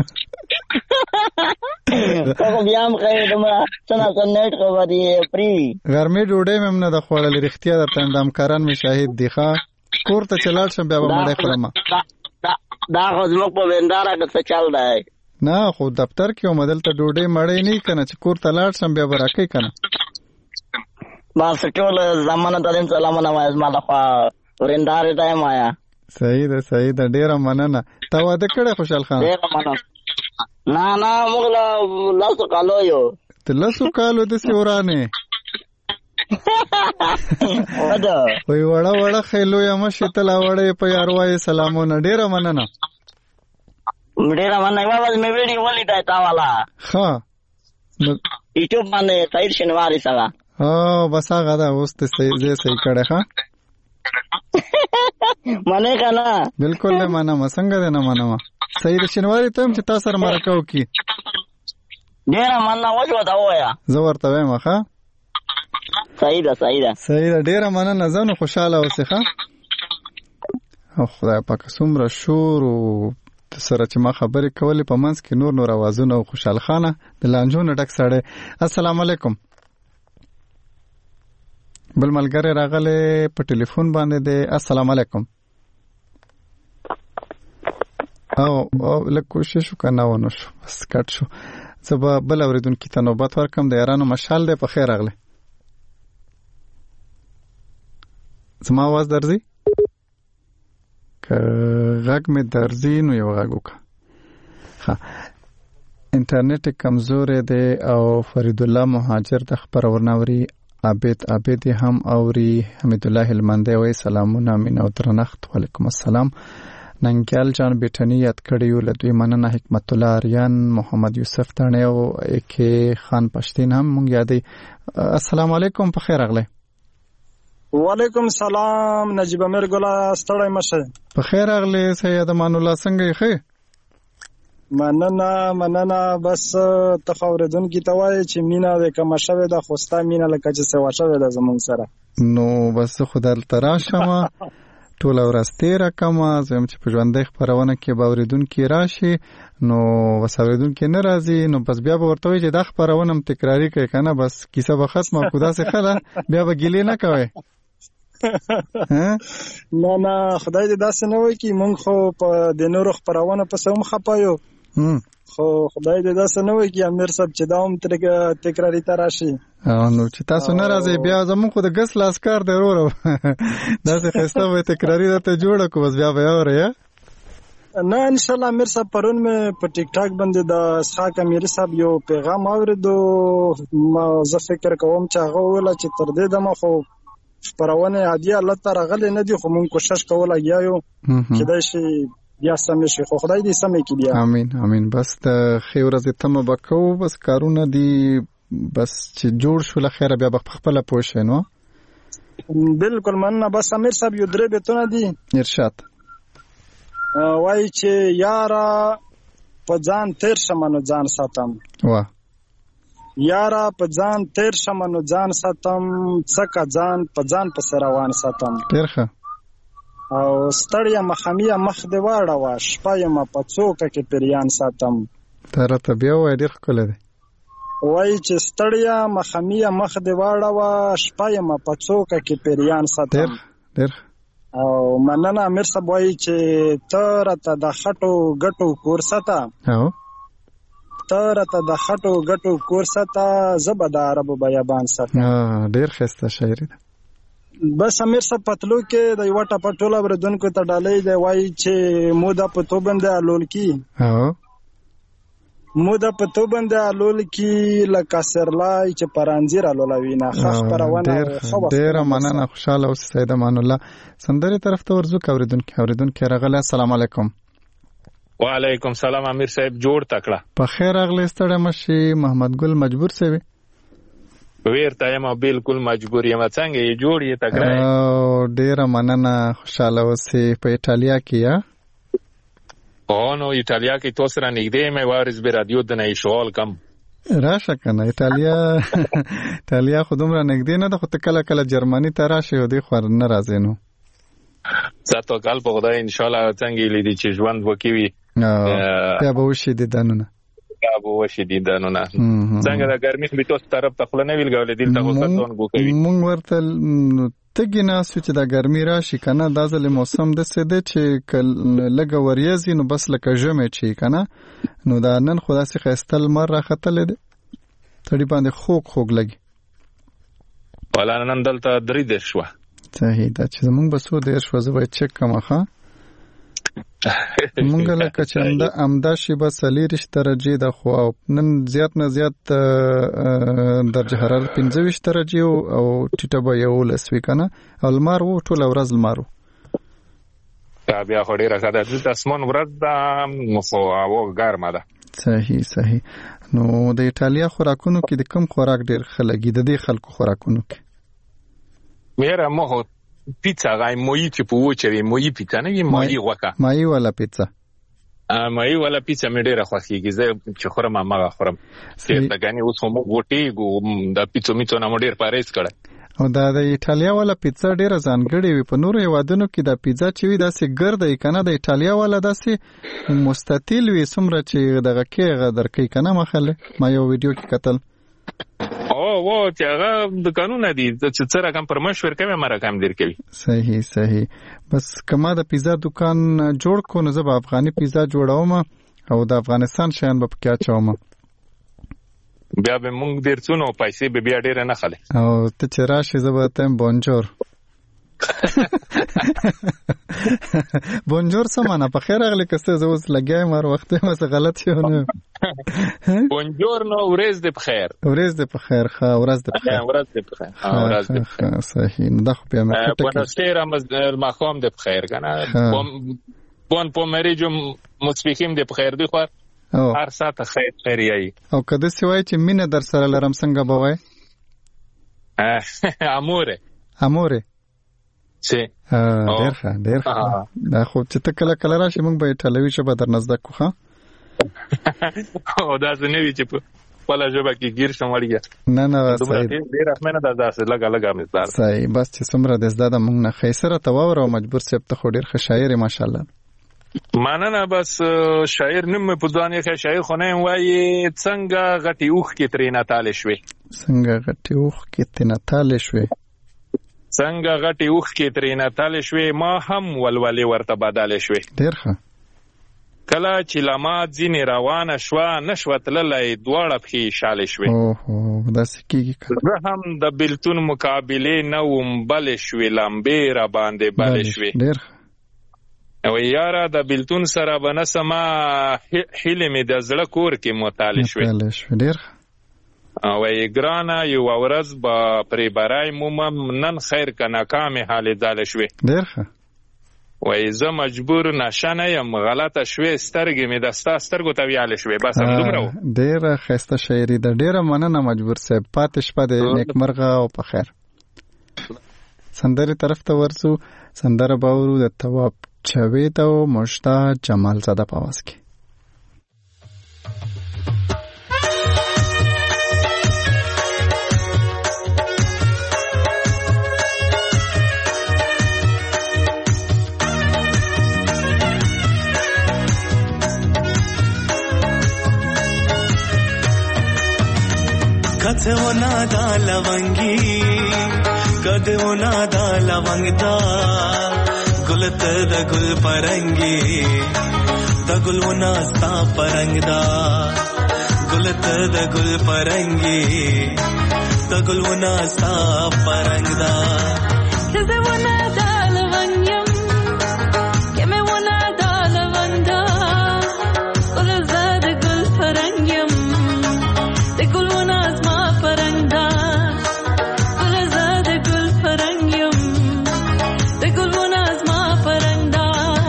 خو بیا هم ښه دومره څه نه څه نیټ خو به دې پرې وي. غرمې ډوډۍ مې هم نه ده خوړلې، رښتیا درته وایم. د همکاران مې شاهد دي. ښه کور ته چې لاړ شم بیا به مړۍ خورم. دا خو زموږ په وینداره کې څه چل دی؟ نه خو دفتر کې وم، دلته ډوډۍ مړۍ نه وي که نه، چې کور ته لاړ شم بیا به راکوي که نه. بس ټول زمانه ته دې سلامونه وایه زما لخوا، وریندارې ته یې وایه. صحیح ده صحیح ده، ډېره مننه. تا واده کړی خوشحال خان؟ ډېره مننه. نه نه موږ له لسو کالو یو. ته لسو کالو داسې ورانې؟ وایي وړه وړه خیلویه مشې ته لا وړی په یار وایې سلامونه. ډېره مننه. ډېره مننه. یوه ورځ مې ویډیو ولیده تا والا. ښه یوټیوب باندې سعید شینواري سره. او بس هغه ده، اوس ته ځای صحیح کړی. ښه منې که نه؟ بلکل نه منم. څنګه دی نه منم؟ سعید شینواري ته هم چې تا سره مرکه وکړي. ډېره مننه. وجوه ته ووایه، زه ورته وایم. ښه صحیح ده صحیح ده صحیح ده. ډېره مننه. زه نو خوشحاله اوسې. ښه او خدای پاکه څومره شور و سره چې ما خبرې کولې، په منځ کې نور نور اوازونه او خوشحال خانه د لانجو نه ډک سړی. السلام علیکم. بل ملګری راغلی په ټلیفون باندې دی. السلام علیکم. او لږ کوشش وکړه، نه ونه شو، بس کټ شو. زه به بل اورېدونکي ته نوبت ورکړم. د یارانو مشال دی. په خیر راغلی. زما آواز درځي؟ که غږ مې درځي نو یو غږ وکړه. ښه انټرنیټ کمزوری دی او فرید الله مهاجر د خپرونه اوري. عابد عابد هم اوري. حمید الله هلمندی وایي سلامونه مینه او درنښت. وعلیکم السلام. ننګیال جان بیټنی یاد کړی یو، له دوی مننه. حکمت الله اریان، محمد یوسف تڼۍ او اکې خان پښتین هم مونږ یادوي. السلام علیکم. په خیر راغلی. وعلیکم سلام. نجیب امیر ګله ستړی مشه. په خیر راغلی سید امان الله. څنګه یې؟ ښه مننه مننه. بس ته خو اورېدونکي ته وایې چې مینه دې کمه شوې ده، خو ستا مینه لکه چې سوا شوې ده زمونږ سره. نو بس خو دلته راشم. ټول ورځ تیر کما زم چې په ژوندۍ خبرونه کې باوریدونکو راشي نو وسوریدونکو نه راځي نو بس بیا به ورته وي چې دا خبرونه هم تکراری کوي کنه بس کیسه به ختمه کودا څه خلا بیا به ګیلې نه کوي نه نه خدای دې داسې نه وای کی مونږ خو په د نورو خبرونه په سوم خپایو خو خدای دې داسې نه وای کی امیر صاحب چې دا هم تکراری تر راشي نو چې تاسو نه راځي بیا زموږ خو د ګس لاسکار دی ورو داسې خسته وي تکراری درته جوړه کو بس بیا به اوري نه ان شاء الله امیر صاحب پرون مې په ټیک ټاک باندې د اسحاق امیر صاحب یو پیغام اوریدو ما زه فکر کوم چې هغه ویل چې تر دې دمه خو خبرونه عادي الله تعالی غلې نه دي خو مونږ کوشش کوو یو چې دا شي بیا سم شي خو خدای دې سم کړي بیا امين امين بس د خیر ورځې تم بکو بس کارونه دي بس چې جوړ شو لخيره بیا په خپل پوښښ نو بالکل مننه بس امیر صاحب یو درې بیتونه دي ارشاد وای چې یارا په ځان تیر شمنو ځان ساتم واه یارا په ځان تیر شمنو ځان ساتم څکه ځان په ځان په روان ساتم تیرخه او ستړیا مخامیا مخ دی واړه وا شپایم په څوکه کې پریان ساتم تر ته بیا وای ډیر خپل دی وای چې ستړیا مخامیا مخ دی واړه وا شپایم په څوکه کې پریان ساتم تیر تیر او مننه امیر صاحب وای چې تر ته د خټو غټو کورستا او تر ته د خټو غټو کورستا زبدار ابو بیابان ستا ډیر خسته شاعری ده بس امیر صاحب پتلو کې د یو ټاپه ټوله بردونکو ته ډالې دی وای چې مودا په تو باندې الول کی او مودا په تو باندې الول کی لکه سرلای چې پرانځیر الولوي نه خخ پرونه خو ډیر مننه خوشاله اوس سید امان الله سندره طرف ته ورزو کوریدونکو اوریدونکو راغله السلام علیکم وعلیکم سلام امیر صاحب جوړ تکړه په خیر اغلی ستړی مشي محمد ګل مجبور سوي ویرته یم بالکل مجبور یم څنګه یې جوړ یې تکړه او ډیر مننه خوشاله اوسې په ایتالیا کې یا او نو ایتالیا کې تو سره نږدې مې وارز به رادیو د نه شوال کم راشه کنه ایتالیا ایتالیا خو دومره نږدې نه ده خو ته کله کله جرمني ته راشې او دی خو نه راځې نو زه تو کال په خدای ان شاء الله څنګه لیدي چې ژوند وکوي بیا به وشي د دانونه بیا به وشي د دانونه څنګه د ګرمي به تاسو طرف ته خپل نه ویل غوړې دل ته وساتون کوي مونږ ورته تګی ناس چې د ګرمي راشي کنه د ځل موسم د سده چې لګ وریازي نو بس لکه جمع چی کنه نو دا نن خدا سي خستل مر راختل دي تړي باندې خوک خوک لګي ولا نن دلته درې د شو صحیح دا چې مونږ به سو د شو زوی چک کومه ښه مونږ لکه چې امدا امدا شی به سلیریش درجه د خو نن زیات نه زیات درجه حرارت پنځه ویشت درجه او ټیټه به یو لسوي کنه المار وو ټول ورځ المارو بیا خو ډیره ښه ده د اسمان ورځ د مخو او ګرمه ده صحیح صحیح نو د ایتالیا خوراکونو کې د کم خوراک ډیر خلګي د دې خلکو خوراکونو کې میرا مخو پیتزا غای مویی چې په وچوي مویی پیتزا نه وي مویی غوکا مویی ولا پیتزا ا مویی ولا پیتزا مې ډیره خوښیږي زه چې خورم ما خورم چې دا غني اوس هم غوټي ګو دا پیتزا میته نه ډیر پاریس کړه او دا د ایتالیا ولا پیتزا ډیره ځانګړې وي په نورو هیوادونو کې دا پیتزا چې وي داسې ګرده کنه د ایتالیا ولا داسې مستطیل وي سمره چې دغه کې غدر کوي کنه مخاله ما یو ویډیو کې قتل او وو چې هغه د قانون دي چې څه رقم پر مشور کوي ما رقم دیر کوي صحیح صحیح بس کما د پیزا دکان جوړ کو نو زه به افغاني پیزا جوړوم او د افغانستان شیان به پکې اچوم بیا به مونږ ډیر څونو پیسې به بیا ډیر نه خله او ته چې راشې زه به تم بونجور بونجور سمانه په خیر اغلی کسته زه اوس لګایم هر وخت مې غلط شو نه بونجور نو ورځ دې په خیر ورځ دې په خیر ښه ورځ دې په خیر ورځ دې په خیر ها ورځ دې په خیر صحیح نو دا خو بیا مې په نستیرا مخام دې په خیر کنه بون پومریجو مصفیخیم دې په خیر دی خو هر ساعت خیر خیریای او کده سوای چې مینه در سره لرم څنګه بوای اموره اموره چې ډېر ښه ډېر ښه دا خو چې ته کله کله راشي موږ به ایټالوي ژبه در نزدک کوو او دا څه نه وی چې خپل ژبه کې گیر شم وړیا نه نه صحیح ډیر رحمنه د داسې لګا لګا مزدار صحیح بس چې څومره د زده د مونږ نه خیسره تواور او مجبور سپ ته خو ډیر ښه شاعر ماشاءالله ماننه بس شاعر نیم په ځواني ښه شاعر خو نه وایي څنګه غټي اوخ کې ترې نه تال شوي څنګه غټي اوخ کې ترې نه تال شوي څنګه غټي اوخ کې ترې نه تال شوي ما هم ولولې ورته بدل شوي ډیر ښه کله چې لما ځینې روانه شوه نشوه تللی دواړه پښې شالې شوې اوهو داسې کېږي زه هم د بېلتون مقابلې نه وم بلې شوې لمبې را باندې بلې شوې ډېر او یاره د بېلتون سره به نه سما هیلې مې د زړه کور کې مطالې شوې ډېر او یې ګرانه یوه ورځ به پرې بری مومم نن خیر که ناکامې حالې ځالې شوې ډېر ښه وای زه مجبور نشه نه یم غلطه شوې سترګې مې د ستا سترګو ته ویالې شوې بس همدومره و ډېره ښایسته شاعري ده ډېره مننه مجبور صاحب پاتې شپه د نیکمرغه او په خیر سندرې طرف ته ورځو سندره به اورو د تواب جاوید او مجده جمال زاده په آواز کې कथे वो नादा लवंगी कदे वो नादा लवंगदा गुलत द गुल परंगी द गुल वो नास्ता परंगदा गुलत द गुल परंगी द गुल वो नास्ता परंगदा कदे वो नादा लवंगम के मैं वो नादा लवंदा गुल द गुल परंगम द गुल वो नास्ता परंगदा गुल ज़ाद गुल परंगियम द गुल वो नाज़मा परंगदा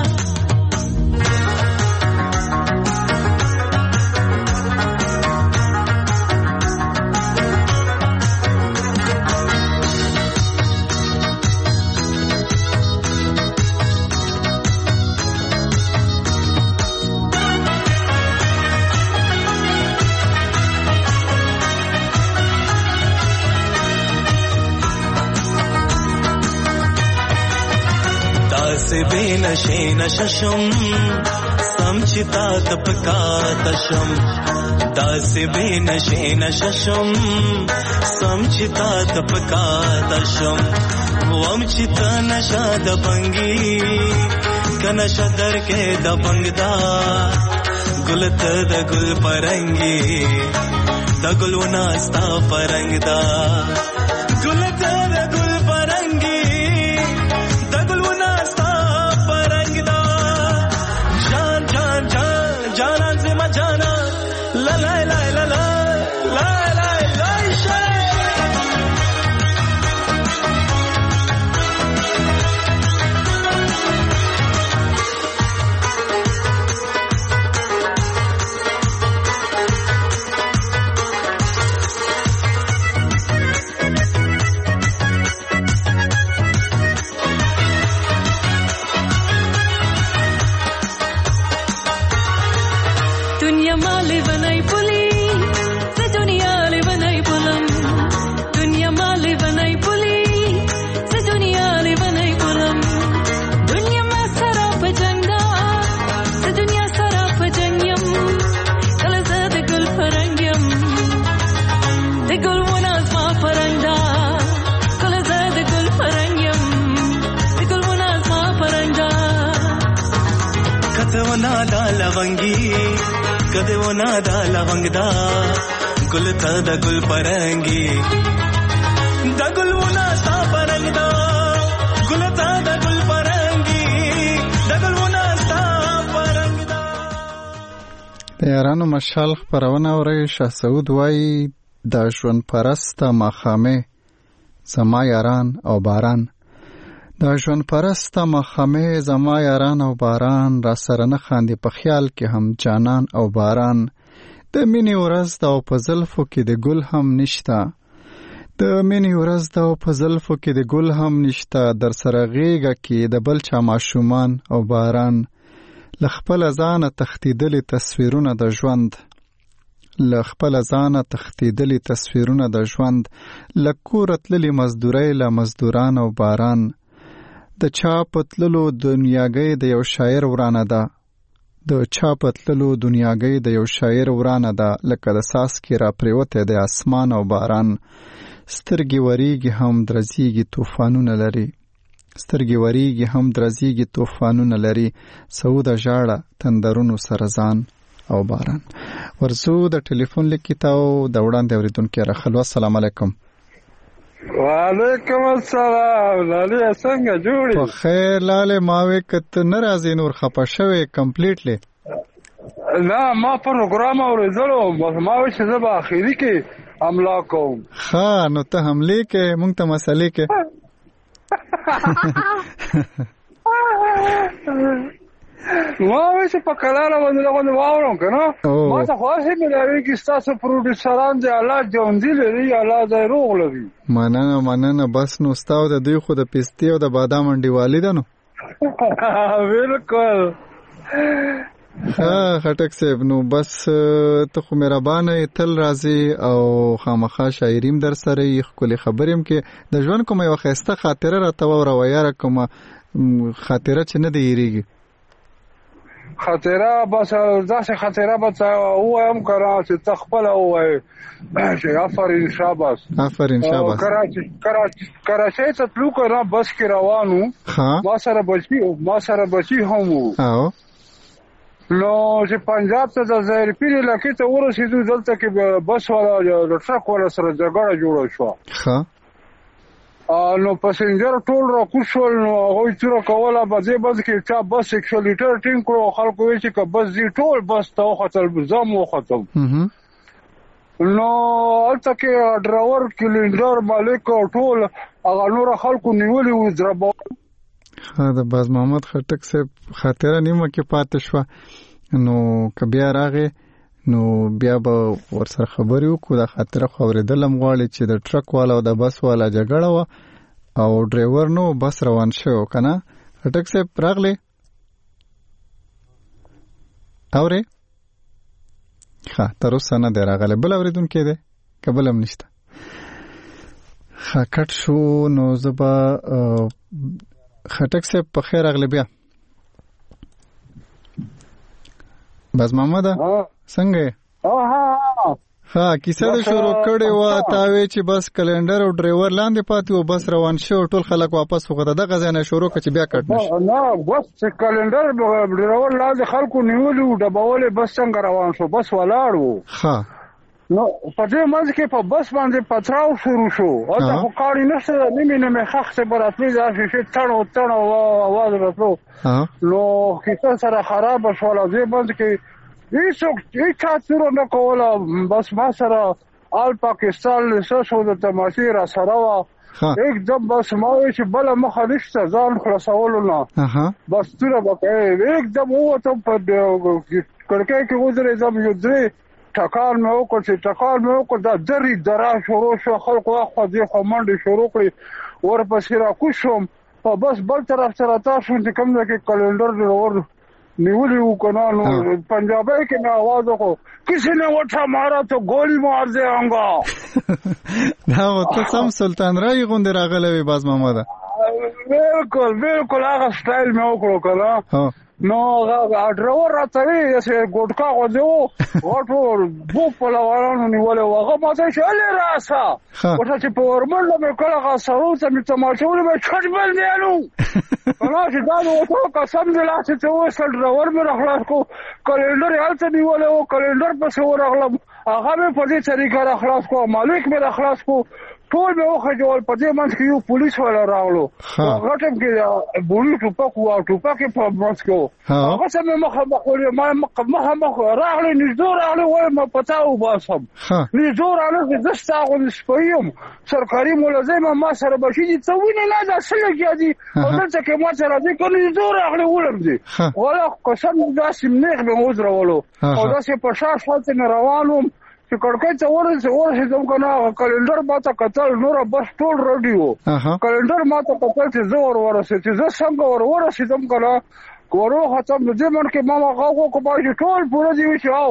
से बेनशे नशशम समचिता तपका तशम दास बेनशे नशशम समचिता तपका तशम वमचिता नशा दबंगी कनशा दर के दबंगदा गुलत द गुल परंगी द गुल नास्ता परंगदा गुलत द गुल परंगी द गुल लवंगी कदे वो नादा लवंगदा गुल था द गुल परंगी द गुल वो नास्ता परंगदा गुल था द गुल परंगी द गुल वो नास्ता परंगदा د یارانو مشال خبرونه اوري شاه سعود وای د ژوند پرسته مخامه زما یاران او باران د ژوند پرسته مخامه زما یاران او باران را سره نه خاندي په خیال کې هم جانان او باران د مینې ورځ د او په زلفو کې د ګل هم نشته د مینې ورځ د او په زلفو کې د ګل هم نشته در سره غېږه کې د بل چا ماشومان او باران له خپل ځانه تښتېدلي تصویرونه د ژوند ل خپل ځانه تختیدلی تصویرونه د ژوند، ل کور تللی مزدوري ل مزدوران او باران، د چا پتللو دنیاګي د یو شاعر ورانه ده، د چا پتللو دنیاګي د یو شاعر ورانه ده، لکه د ساس کې را پریوته د اسمان او باران. سترګي وریږي هم درزيږي طوفانونه لري، سترګي وریږي هم درزيږي طوفانونه لري، سعوده ژاړه تندرونو سرزان او باران. ورسو د ټلیفون لیکتاو د وړاندې اوریدونکو راخلو. السلام علیکم. وعلیکم السلام. لاله څنګه جوړی؟ په خیر لاله. ماوي کته ناراضي نور خپه شوی کمپلیټلی؟ نه ما پروګرام اوریدلو، ما وې چې زه به اخیری کې حمله کوم. ها نو ته حمله کې مونږ ته مسلې کې ما وې چې په کلاله باندې باندې واورم کنه، ما ته خاصه ملایوي کې تاسو پروډوسران دی الله جون دی لري، الله دې روغ لري. مننه مننه. بس نو ستاو د دوی خو د پیستي او د بادام منډي والده نو. بالکل. ها خټک صاحب نو بس ته خو مهربانه تل راځي او خامخا شاعریم در سره یې خپل خبریم کې د ژوند کومه یو خسته خاطره را تو او روایه کومه خاطره چې نه دی یریږي. خاطره بس ځکه خاطره به او هم کرا چې تخپل او چې افرین شاباس افرین شاباس کراچي کراچي کراچي ته تلو کنه بس کې روانو، ما سره بچي ما سره بچي هم او نو چې پنجاب ته د ظاهر پیر لکه ته ورسېدو، دلته کې بس والا د ټرک والا سره جګړه جوړه شو. ښه نو پسنجر ټول را کوشول، نو هغوی توره کوله په دې بس کې چا بس ایک سو لیټر ټینګ کړو، خلکو وایي چې که بس ځي ټول بس ته وختل، زه هم وختم. نو هلته کې ډرایور کلینډر مالک ټول هغه نور خلکو نیولي وو دربول. ها د باز محمد خټک صاحب خاطره نیمه کې پاتې شوه، نو که بیا راغې نو بیا به ورسره خبرې وکړو. دا خاطره خو اورېدل هم غواړي چې د ټرک والا او د بس والا جګړه وه او ډرایور نو بس روان شوی که نه. خټک صاحب راغلی اورې؟ ښه تر اوسه نه دی راغلی. بل اورېدونکی دی که بل هم نشته؟ ښه کټ شو. نو زه به خټک صاحب په خیر اغلی بیا. باز محمد څنګه؟ ها کیسه د شروع کړې و تاوی چې بس کلندر او ډرایور لاندې پاتې و، بس روان شو ټول خلک واپس وخته دغه ځای نه شروع کړ چې بیا کټ نشي. نه بس چې کلندر ډرایور لاندې خلکو نیولي و ډبولې بس څنګه روان شو، بس ولاړ و. ها نو په دې منځ کې په بس باندې پتراو شروع شو، هلته خو کاڼي نشته، نیمې نیمې خښتې به راتلې، دا شیشې تڼو تڼو اواز راتلو. نو کیسه سره خرابه شوله. دې منځ کې هېڅوک هېچا توره نه کوله، بس ما سره آل پاکستان لیسه شو د تماشې را سره وه. एकदम बस ما وی چې بل مخه نشته ځان خلاصولو نه، بس توره به کوې. एकदम ووتم په کړکۍ کې ودرېدم، یو درې ټکان مې وکړ چې ټکان مې وکړ دا درې درا شروع شو، خلکو اخوا دې خوا منډې شروع کړې، ورپسې راکوز شوم په بس بل طرف ته راتا شوم چې کوم ځای کې کلندر ډرایور نیولي وو که نه. نو پنجابۍ کې مې آواز وکړو کسی نے اٹھا مارا تو ګولی مار دے آنگا. دا ته سم سلطان رای غوندې راغلی وي باز محمده. بالکل بالکل هغه سټایل مې وکړو که نه. نو ډرایور راته وایي داسې ګوټکا غوندې و، غټو بوک پلوانانو نیولی و. هغه ما ته چې هلې راسه ورته چې په ورمنډه مې کله هغه سرو ته مې تماچولې مې چټ بندیانو که نه چې دا مې ورته قسم دې لاسې ته وویستل، ډرایور مې را خلاص کړو، کلنډر یې هلته نیولی و، کلنډر پسې ورغلم، هغه مې په دې طریقه را خلاص کړو، مالک مې را خلاص کړو، ټول مې وخجول. په دې منځ کې یو پولیس والا راغلو، هغه ټیم کې بولي ټوپک و او ټوپک یې په منځ کې و، هغه څه مې مخامخ مخامخ راغلی، نږدې راغلی، وایم ما په تا وباسم، نږدې راغلی زه ستا غوندې سپی یم، سرکاري ملازم یم، ما سره بچي دي، څه وینې نه دا څه لګیا دي او دلته کې ما سره راځي که نږدې راغلی ولم دي. والا قسم داسې نیغ مې ودرولو او داسې په شا شاته مې روان وم چې کړکۍ ته ورسېدم که نه، کلندر ما ته کتل، نوره بس ټول رډي و، کلندر ما ته کتل چې زه ور ورسېد، چې زه څنګه ور ورسېدم که نه ور وختم. نو دې منډ کې ما غږ وکړو چې ټول پوره دي وي چې او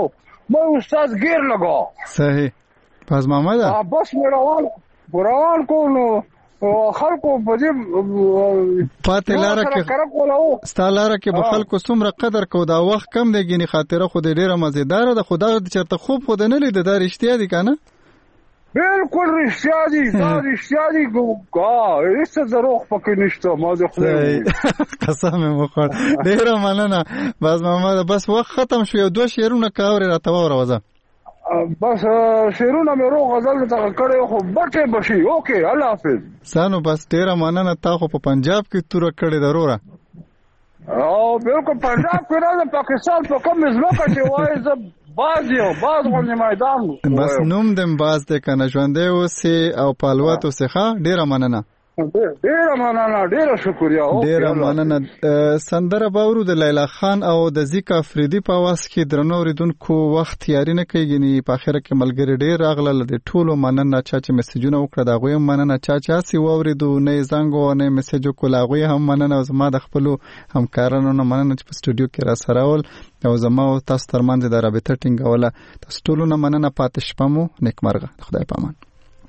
मैं استاد गिर लगा صحیح پس محمد بس مې روان روان کو نو خلکو په دې پاتې لاره کې ستا لاره کې به خلکو څومره قدر کو دا وخت کم دی ګینې خاطره خو دې ډېره مزیداره ده خو دا چېرته خوب خو دې نه لیده دا رښتیا دي که نه بالکل رښتیا دي دا رښتیا دي هېڅ دروغ پکې نشته ما دې خدای قسم مې وخوړ ډېره مننه بس محمد بس وخت ختم شو یو دوه شعرونه که اورې راته واوره وځه بس شعرونه مې روغ غزل دغه کړی خو بټې بشي اوکې الله حافظ سانو بس ډېره مننه تا خو په پنجاب کې توره کړې ده وروره او بالکل پنجاب کې نه د پاکستان په کوم ځمکه چې وایي زه باز یو باز غوندې میدان بس نوم دم باز دی که نه ژوندی اوسې او په الوت اوسې ښه ډېره مننه ډېره مننه ډېره شکریه ډېره مننه سندره به اورو د لیلا خان او د زیکا افریدي په اواز کې درنو اورېدونکو وخت تیاري نه کوي ګینې په اخره کې ملګري ډېر راغله د ټولو مننه چا چې میسجونه وکړه د هغوی هم مننه چا چې هسې واورېدو نه یې زنګ و نه یې میسج وکړو له هغوی هم مننه او زما د خپلو همکارانو نه مننه چې په سټوډیو کې راسره ول او زما او تاسو ترمنځ د رابطه ټینګوله تاسو ټولو نه مننه پاتې شپه مو نیکمرغه د خدای په امان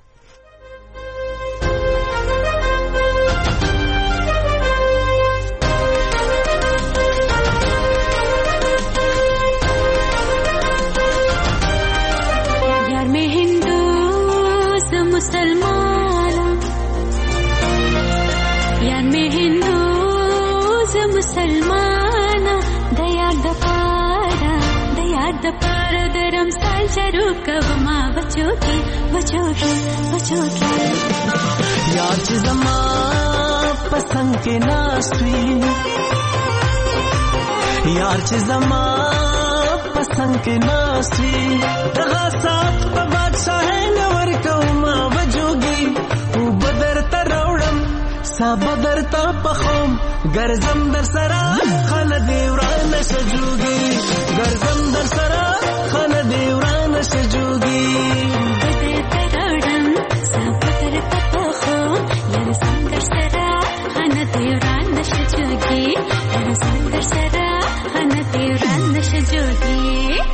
مسلمانا دیا دپارا دیا دپارا درم سال شروع کب ماں بچو کی بچو کی بچو کی یار چی زمان پسند کے ناسوی یار چی زمان پسند کے ناسوی دغا سات پا بادشاہ نور کو ماں بجوگی او بدر تروڑم سا بدر تا پخوم گرزم در سرا خان دیوران سجوگی گرزم در سرا خان دیوران سجوگی بدر تروڑم سا بدر تا پخوم گرزم در سرا خان دیوران سجوگی گرزم در سرا خان دیوران سجوگی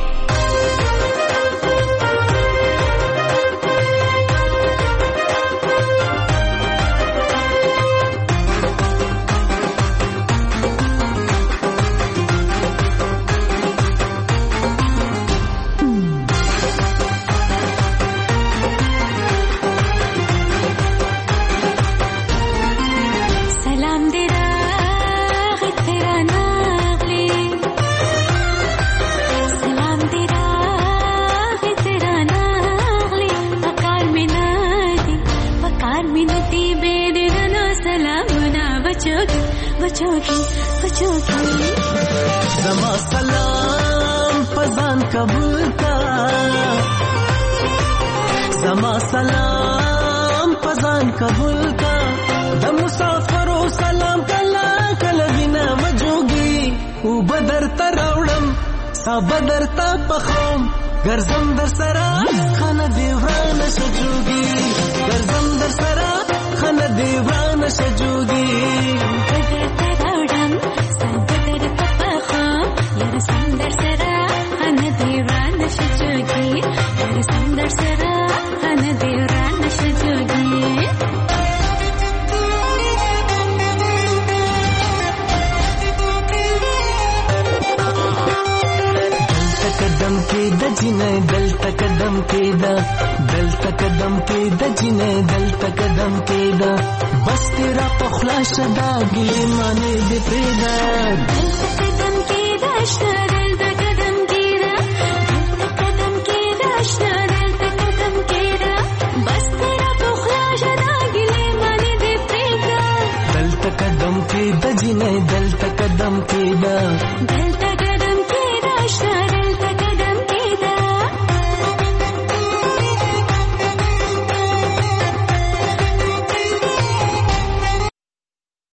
زما سلام پزان قبول کا زما سلام پزان قبول کا د مسافرو سلام کلا کلا بنا وجوگی او بدر تروڑم سا بدر تا پخوم گرزم در سرا خان دیوران سجوگی گرزم در سرا خان دیوران سجوگی بدر تروڑم سا بدر تا پخوم گرزم در سرا خان دیوران سجوگی گرزم در سرا خان دیوران سجوگی قدم کې د جنې دلته قدم کې دا دلته قدم کې د جنې دلته قدم کې دا بس تیرا پخلا شدا ګلې مانې دې پیدا دلته قدم کې دا شتا دلته قدم کې دا دلته قدم کې دا شتا دلته قدم کې دا بس تیرا پخلا شدا ګلې مانې دې پیدا دلته قدم کې د جنې دلته قدم کې دا دلته قدم کې دا شتا